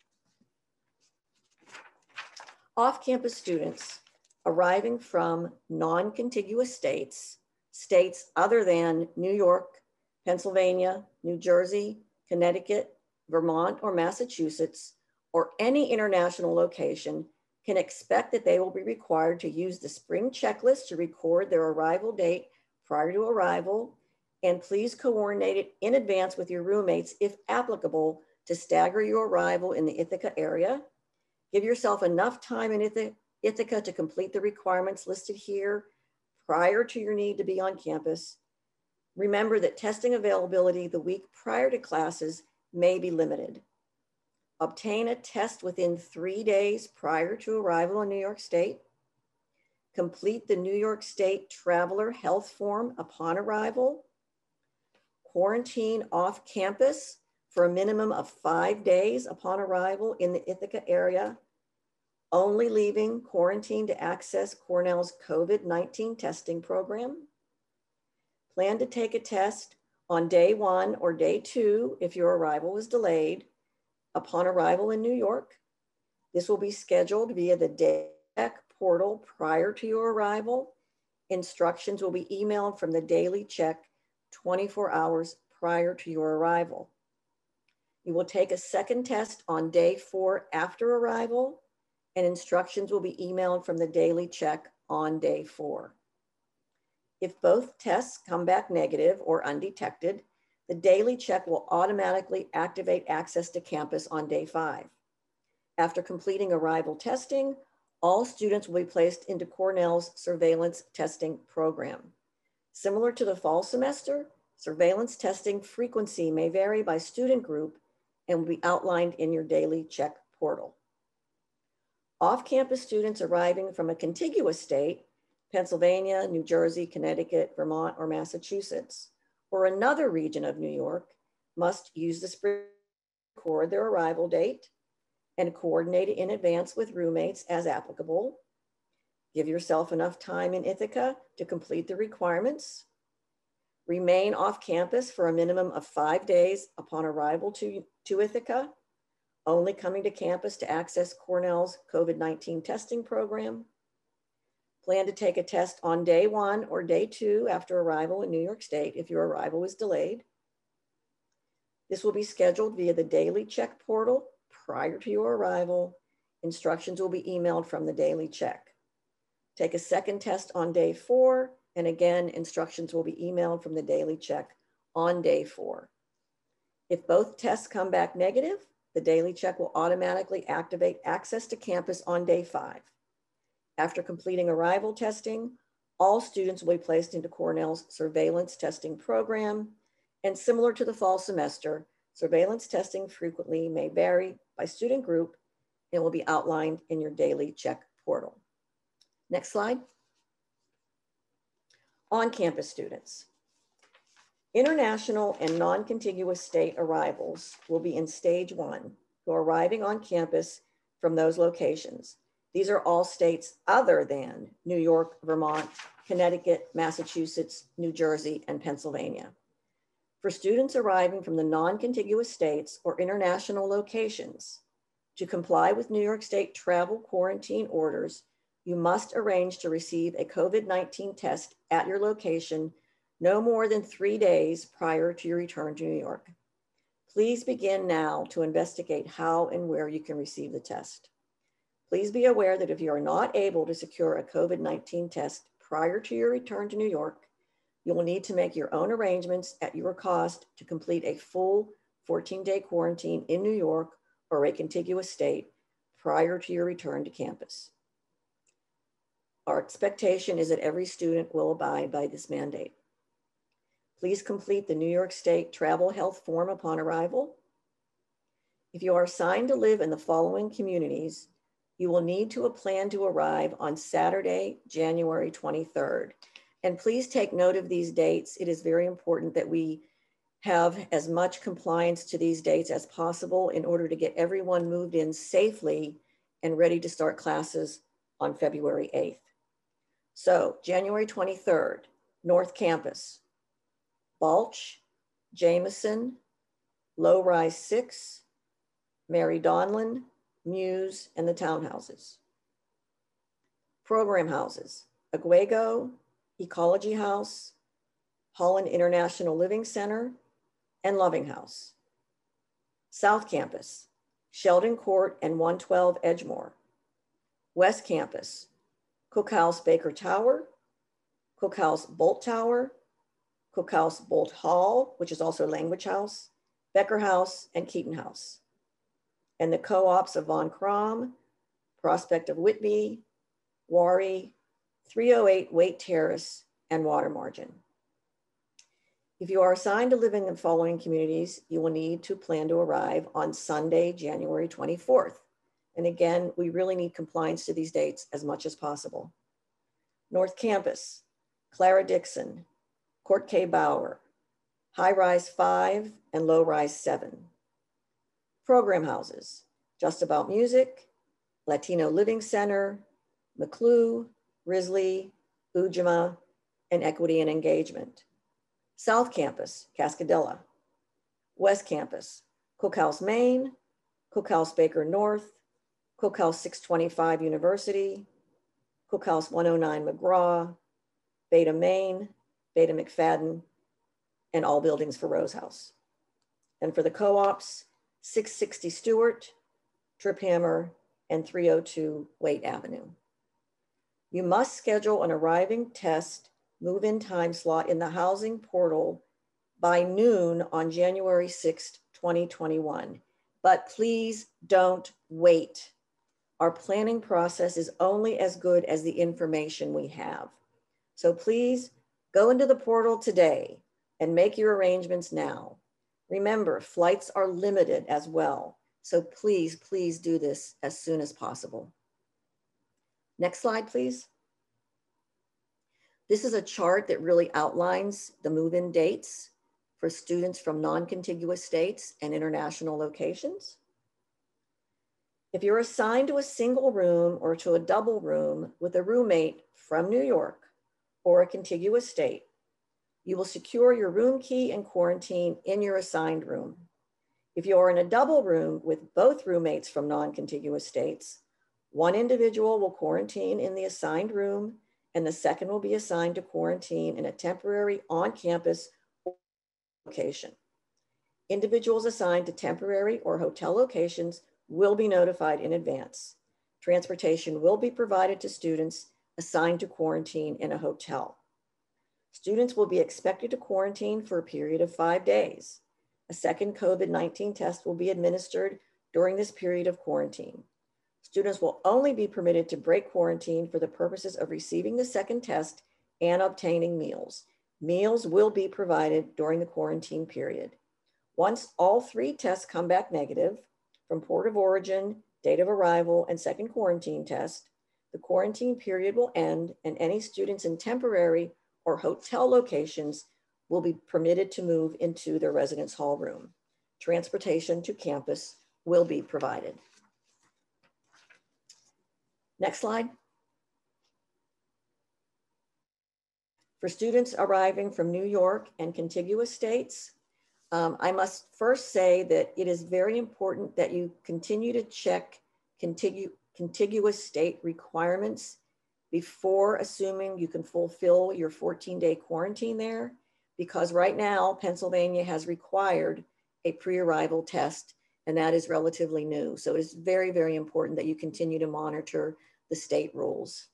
Off-campus students arriving from non-contiguous states, states other than New York, Pennsylvania, New Jersey, Connecticut, Vermont, or Massachusetts, or any international location, can expect that they will be required to use the spring checklist to record their arrival date prior to arrival, and please coordinate it in advance with your roommates if applicable to stagger your arrival in the Ithaca area. Give yourself enough time in Ithaca to complete the requirements listed here prior to your need to be on campus. Remember that testing availability the week prior to classes may be limited. Obtain a test within 3 days prior to arrival in New York State. Complete the New York State Traveler Health Form upon arrival. Quarantine off campus for a minimum of 5 days upon arrival in the Ithaca area, only leaving quarantine to access Cornell's COVID-19 testing program. Plan to take a test on day 1 or day 2 if your arrival is delayed upon arrival in New York. This will be scheduled via the DailyCheck portal prior to your arrival. Instructions will be emailed from the DailyCheck 24 hours prior to your arrival. You will take a second test on day 4 after arrival, and instructions will be emailed from the daily check on day 4. If both tests come back negative or undetected, the daily check will automatically activate access to campus on day 5. After completing arrival testing, all students will be placed into Cornell's surveillance testing program. Similar to the fall semester, surveillance testing frequency may vary by student group and will be outlined in your daily check portal. Off-campus students arriving from a contiguous state, Pennsylvania, New Jersey, Connecticut, Vermont, or Massachusetts, or another region of New York, must use the spring to record their arrival date and coordinate it in advance with roommates as applicable. Give yourself enough time in Ithaca to complete the requirements. Remain off campus for a minimum of 5 days upon arrival to Ithaca, only coming to campus to access Cornell's COVID-19 testing program. Plan to take a test on day 1 or day 2 after arrival in New York State if your arrival is delayed. This will be scheduled via the daily check portal prior to your arrival. Instructions will be emailed from the daily check. Take a second test on day 4, and again, instructions will be emailed from the daily check on day 4. If both tests come back negative, the daily check will automatically activate access to campus on day 5. After completing arrival testing, all students will be placed into Cornell's surveillance testing program, and similar to the fall semester, surveillance testing frequently may vary by student group and will be outlined in your daily check portal. Next slide. On-campus students. International and non-contiguous state arrivals will be in stage 1, who are arriving on campus from those locations. These are all states other than New York, Vermont, Connecticut, Massachusetts, New Jersey, and Pennsylvania. For students arriving from the non-contiguous states or international locations, to comply with New York State travel quarantine orders, you must arrange to receive a COVID-19 test at your location no more than 3 days prior to your return to New York. Please begin now to investigate how and where you can receive the test. Please be aware that if you are not able to secure a COVID-19 test prior to your return to New York, you will need to make your own arrangements at your cost to complete a full 14-day quarantine in New York or a contiguous state prior to your return to campus. Our expectation is that every student will abide by this mandate. Please complete the New York State Travel Health Form upon arrival. If you are assigned to live in the following communities, you will need to plan to arrive on Saturday, January 23rd. And please take note of these dates. It is very important that we have as much compliance to these dates as possible in order to get everyone moved in safely and ready to start classes on February 8th. So January 23rd, North Campus, Balch, Jameson, Low Rise 6, Mary Donlin, Muse, and the townhouses. Program houses, Aguego, Ecology House, Holland International Living Center, and Loving House. South Campus, Sheldon Court and 112 Edgemore. West Campus, Cookhouse Baker Tower, Cookhouse Bolt Tower, Cookhouse Bolt Hall, which is also Language House, Becker House, and Keaton House. And the co-ops of Von Crom, Prospect of Whitby, Wari, 308 Waite Terrace, and Water Margin. If you are assigned to live in the following communities, you will need to plan to arrive on Sunday, January 24th. And again, we really need compliance to these dates as much as possible. North Campus, Clara Dixon, Court K. Bauer, High Rise 5 and Low Rise 7. Program houses, Just About Music, Latino Living Center, McClue, Risley, Ujima, and Equity and Engagement. South Campus, Cascadilla. West Campus, Cookhouse Maine, Cookhouse Baker North, Cookhouse 625 University, Cookhouse 109 McGraw, Beta Maine, Beta McFadden, and all buildings for Rose House. And for the co-ops, 660 Stewart, Trip Hammer, and 302 Waite Avenue. You must schedule an arriving test move-in time slot in the housing portal by noon on January 6th, 2021. But please don't wait. Our planning process is only as good as the information we have. So please go into the portal today and make your arrangements now. Remember, flights are limited as well. So please, please do this as soon as possible. Next slide, please. This is a chart that really outlines the move-in dates for students from non-contiguous states and international locations. If you're assigned to a single room or to a double room with a roommate from New York or a contiguous state, you will secure your room key and quarantine in your assigned room. If you're in a double room with both roommates from non-contiguous states, one individual will quarantine in the assigned room and the second will be assigned to quarantine in a temporary on-campus location. Individuals assigned to temporary or hotel locations will be notified in advance. Transportation will be provided to students assigned to quarantine in a hotel. Students will be expected to quarantine for a period of 5 days. A second COVID-19 test will be administered during this period of quarantine. Students will only be permitted to break quarantine for the purposes of receiving the second test and obtaining meals. Meals will be provided during the quarantine period. Once all 3 tests come back negative from port of origin, date of arrival, and second quarantine test, the quarantine period will end and any students in temporary or hotel locations will be permitted to move into their residence hall room. Transportation to campus will be provided. Next slide. For students arriving from New York and contiguous states, I must first say that it is very important that you continue to check contiguous state requirements before assuming you can fulfill your 14-day quarantine there, because right now Pennsylvania has required a pre-arrival test, and that is relatively new. So it's very, very important that you continue to monitor the state rules.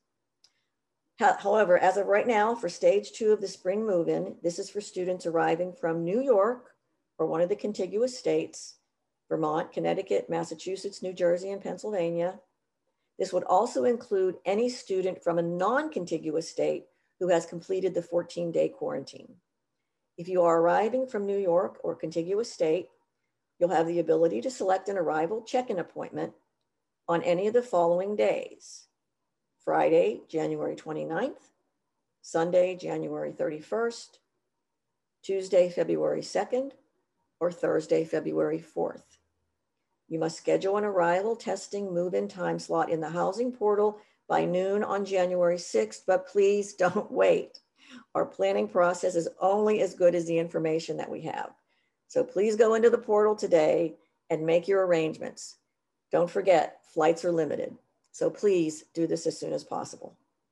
However, as of right now, for stage 2 of the spring move-in, this is for students arriving from New York or one of the contiguous states, Vermont, Connecticut, Massachusetts, New Jersey, and Pennsylvania. This would also include any student from a non-contiguous state who has completed the 14-day quarantine. If you are arriving from New York or contiguous state, you'll have the ability to select an arrival check-in appointment on any of the following days: Friday, January 29th, Sunday, January 31st, Tuesday, February 2nd, or Thursday, February 4th. You must schedule an arrival testing move-in time slot in the housing portal by noon on January 6th, but please don't wait. Our planning process is only as good as the information that we have. So please go into the portal today and make your arrangements. Don't forget, flights are limited. So please do this as soon as possible.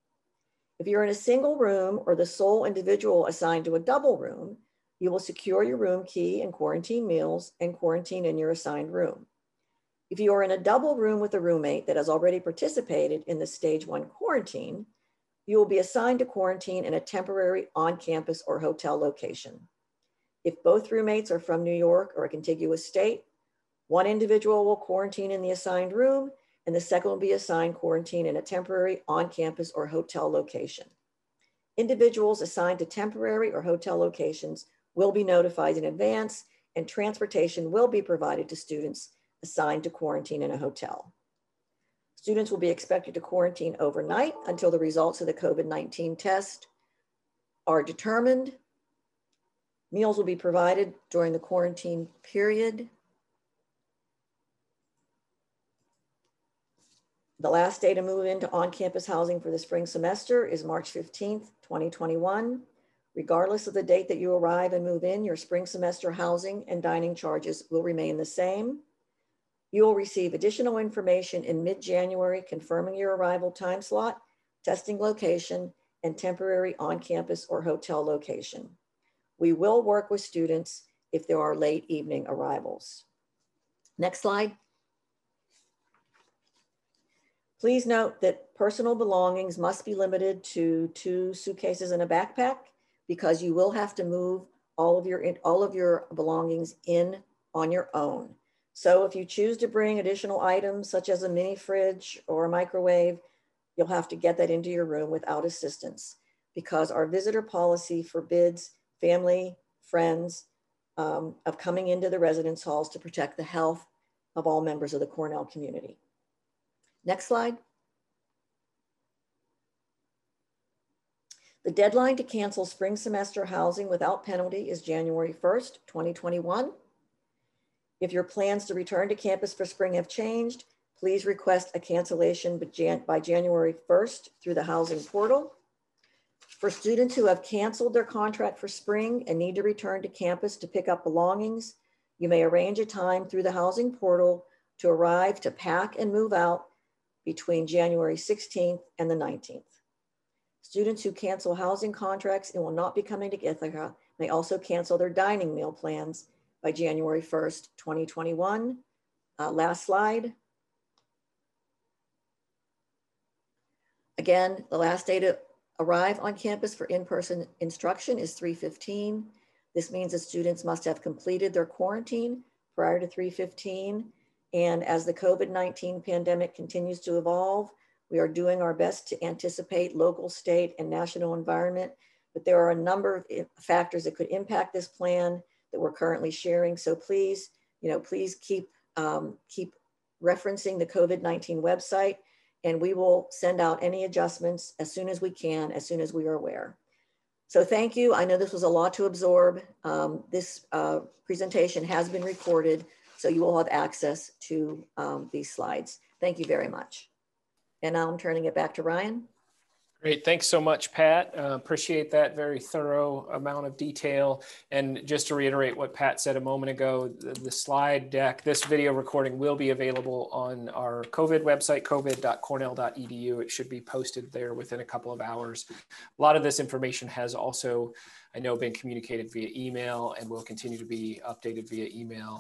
If you're in a single room or the sole individual assigned to a double room, you will secure your room key and quarantine meals and quarantine in your assigned room. If you are in a double room with a roommate that has already participated in the stage 1 quarantine, you will be assigned to quarantine in a temporary on-campus or hotel location. If both roommates are from New York or a contiguous state, one individual will quarantine in the assigned room and the second will be assigned quarantine in a temporary on-campus or hotel location. Individuals assigned to temporary or hotel locations will be notified in advance and transportation will be provided to students assigned to quarantine in a hotel. Students will be expected to quarantine overnight until the results of the COVID-19 test are determined. Meals will be provided during the quarantine period. The last day to move into on-campus housing for the spring semester is March 15th, 2021. Regardless of the date that you arrive and move in, your spring semester housing and dining charges will remain the same. You will receive additional information in mid-January confirming your arrival time slot, testing location, and temporary on-campus or hotel location. We will work with students if there are late evening arrivals. Next slide. Please note that personal belongings must be limited to 2 suitcases and a backpack because you will have to move all of your belongings in on your own. So if you choose to bring additional items such as a mini fridge or a microwave, you'll have to get that into your room without assistance because our visitor policy forbids family, friends of coming into the residence halls to protect the health of all members of the Cornell community. Next slide. The deadline to cancel spring semester housing without penalty is January 1st, 2021. If your plans to return to campus for spring have changed, please request a cancellation by January 1st through the housing portal. For students who have canceled their contract for spring and need to return to campus to pick up belongings, you may arrange a time through the housing portal to arrive to pack and move out between January 16th and the 19th. Students who cancel housing contracts and will not be coming to Ithaca may also cancel their dining meal plans by January 1st, 2021. Last slide. Again, the last day to arrive on campus for in-person instruction is 3/15. This means that students must have completed their quarantine prior to 3/15. And as the COVID-19 pandemic continues to evolve, we are doing our best to anticipate local, state, and national environment, but there are a number of factors that could impact this plan that we're currently sharing. So please, please keep referencing the COVID-19 website, and we will send out any adjustments as soon as we can, as soon as we are aware. So thank you. I know this was a lot to absorb. This presentation has been recorded, so you will have access to these slides. Thank you very much. And now I'm turning it back to Ryan. Great, thanks so much, Pat. Appreciate that very thorough amount of detail. And just to reiterate what Pat said a moment ago, the slide deck, this video recording will be available on our COVID website, covid.cornell.edu. It should be posted there within a couple of hours. A lot of this information has also, I know, been communicated via email and will continue to be updated via email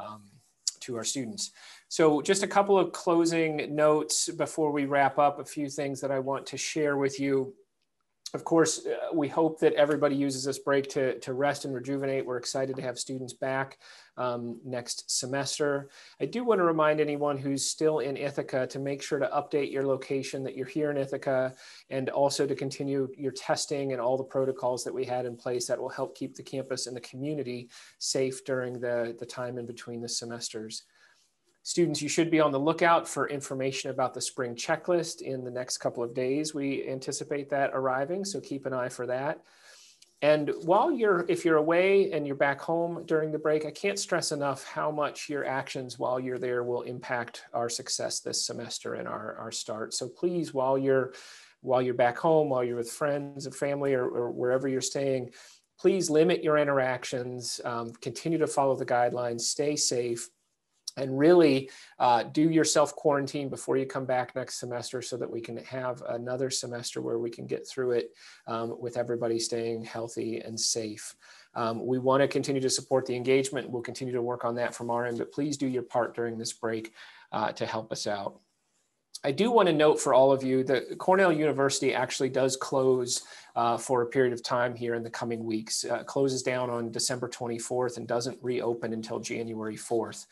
to our students. So just a couple of closing notes before we wrap up, a few things that I want to share with you. Of course, we hope that everybody uses this break to rest and rejuvenate. We're excited to have students back next semester. I do want to remind anyone who's still in Ithaca to make sure to update your location that you're here in Ithaca, and also to continue your testing and all the protocols that we had in place that will help keep the campus and the community safe during the time in between the semesters. Students, you should be on the lookout for information about the spring checklist in the next couple of days. We anticipate that arriving, so keep an eye for that. And if you're away and you're back home during the break, I can't stress enough how much your actions while you're there will impact our success this semester and our start. So please, while you're back home, while you're with friends and family or wherever you're staying, please limit your interactions, continue to follow the guidelines, stay safe, and really do your self-quarantine before you come back next semester so that we can have another semester where we can get through it with everybody staying healthy and safe. We want to continue to support the engagement. We'll continue to work on that from our end, but please do your part during this break to help us out. I do want to note for all of you that Cornell University actually does close for a period of time here in the coming weeks. Closes down on December 24th and doesn't reopen until January 4th.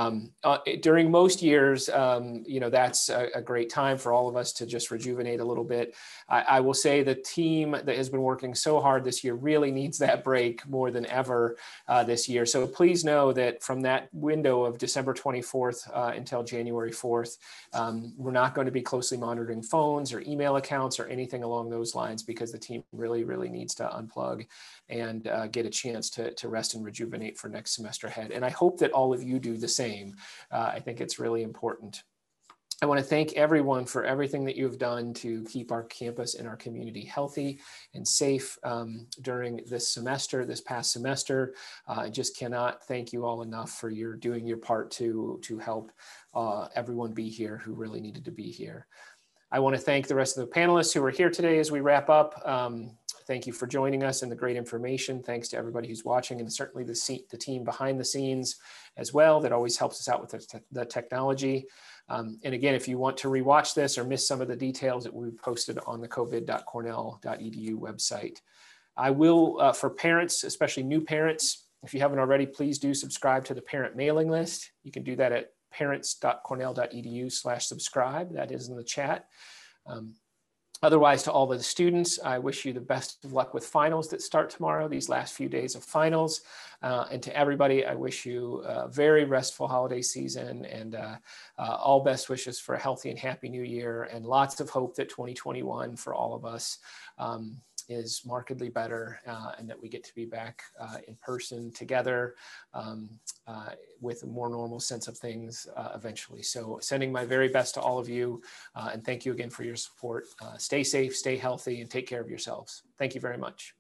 During most years, that's a great time for all of us to just rejuvenate a little bit. I will say the team that has been working so hard this year really needs that break more than ever this year. So please know that from that window of December 24th until January 4th, we're not going to be closely monitoring phones or email accounts or anything along those lines, because the team really needs to unplug and get a chance to rest and rejuvenate for next semester ahead. And I hope that all of you do the same. I think it's really important. I want to thank everyone for everything that you've done to keep our campus and our community healthy and safe during this past semester. I just cannot thank you all enough for doing your part to help everyone be here who really needed to be here. I want to thank the rest of the panelists who are here today as we wrap up. Thank you for joining us and the great information. Thanks to everybody who's watching, and certainly the team behind the scenes as well that always helps us out with the technology. And again, if you want to rewatch this or miss some of the details, it will be posted on the covid.cornell.edu website. I will, for parents, especially new parents, if you haven't already, please do subscribe to the parent mailing list. You can do that at parents.cornell.edu/subscribe. That is in the chat. Otherwise, to all the students, I wish you the best of luck with finals that start tomorrow, these last few days of finals. And to everybody, I wish you a very restful holiday season and all best wishes for a healthy and happy new year, and lots of hope that 2021 for all of us is markedly better, and that we get to be back in person together with a more normal sense of things eventually. So sending my very best to all of you, and thank you again for your support. Stay safe, stay healthy, and take care of yourselves. Thank you very much.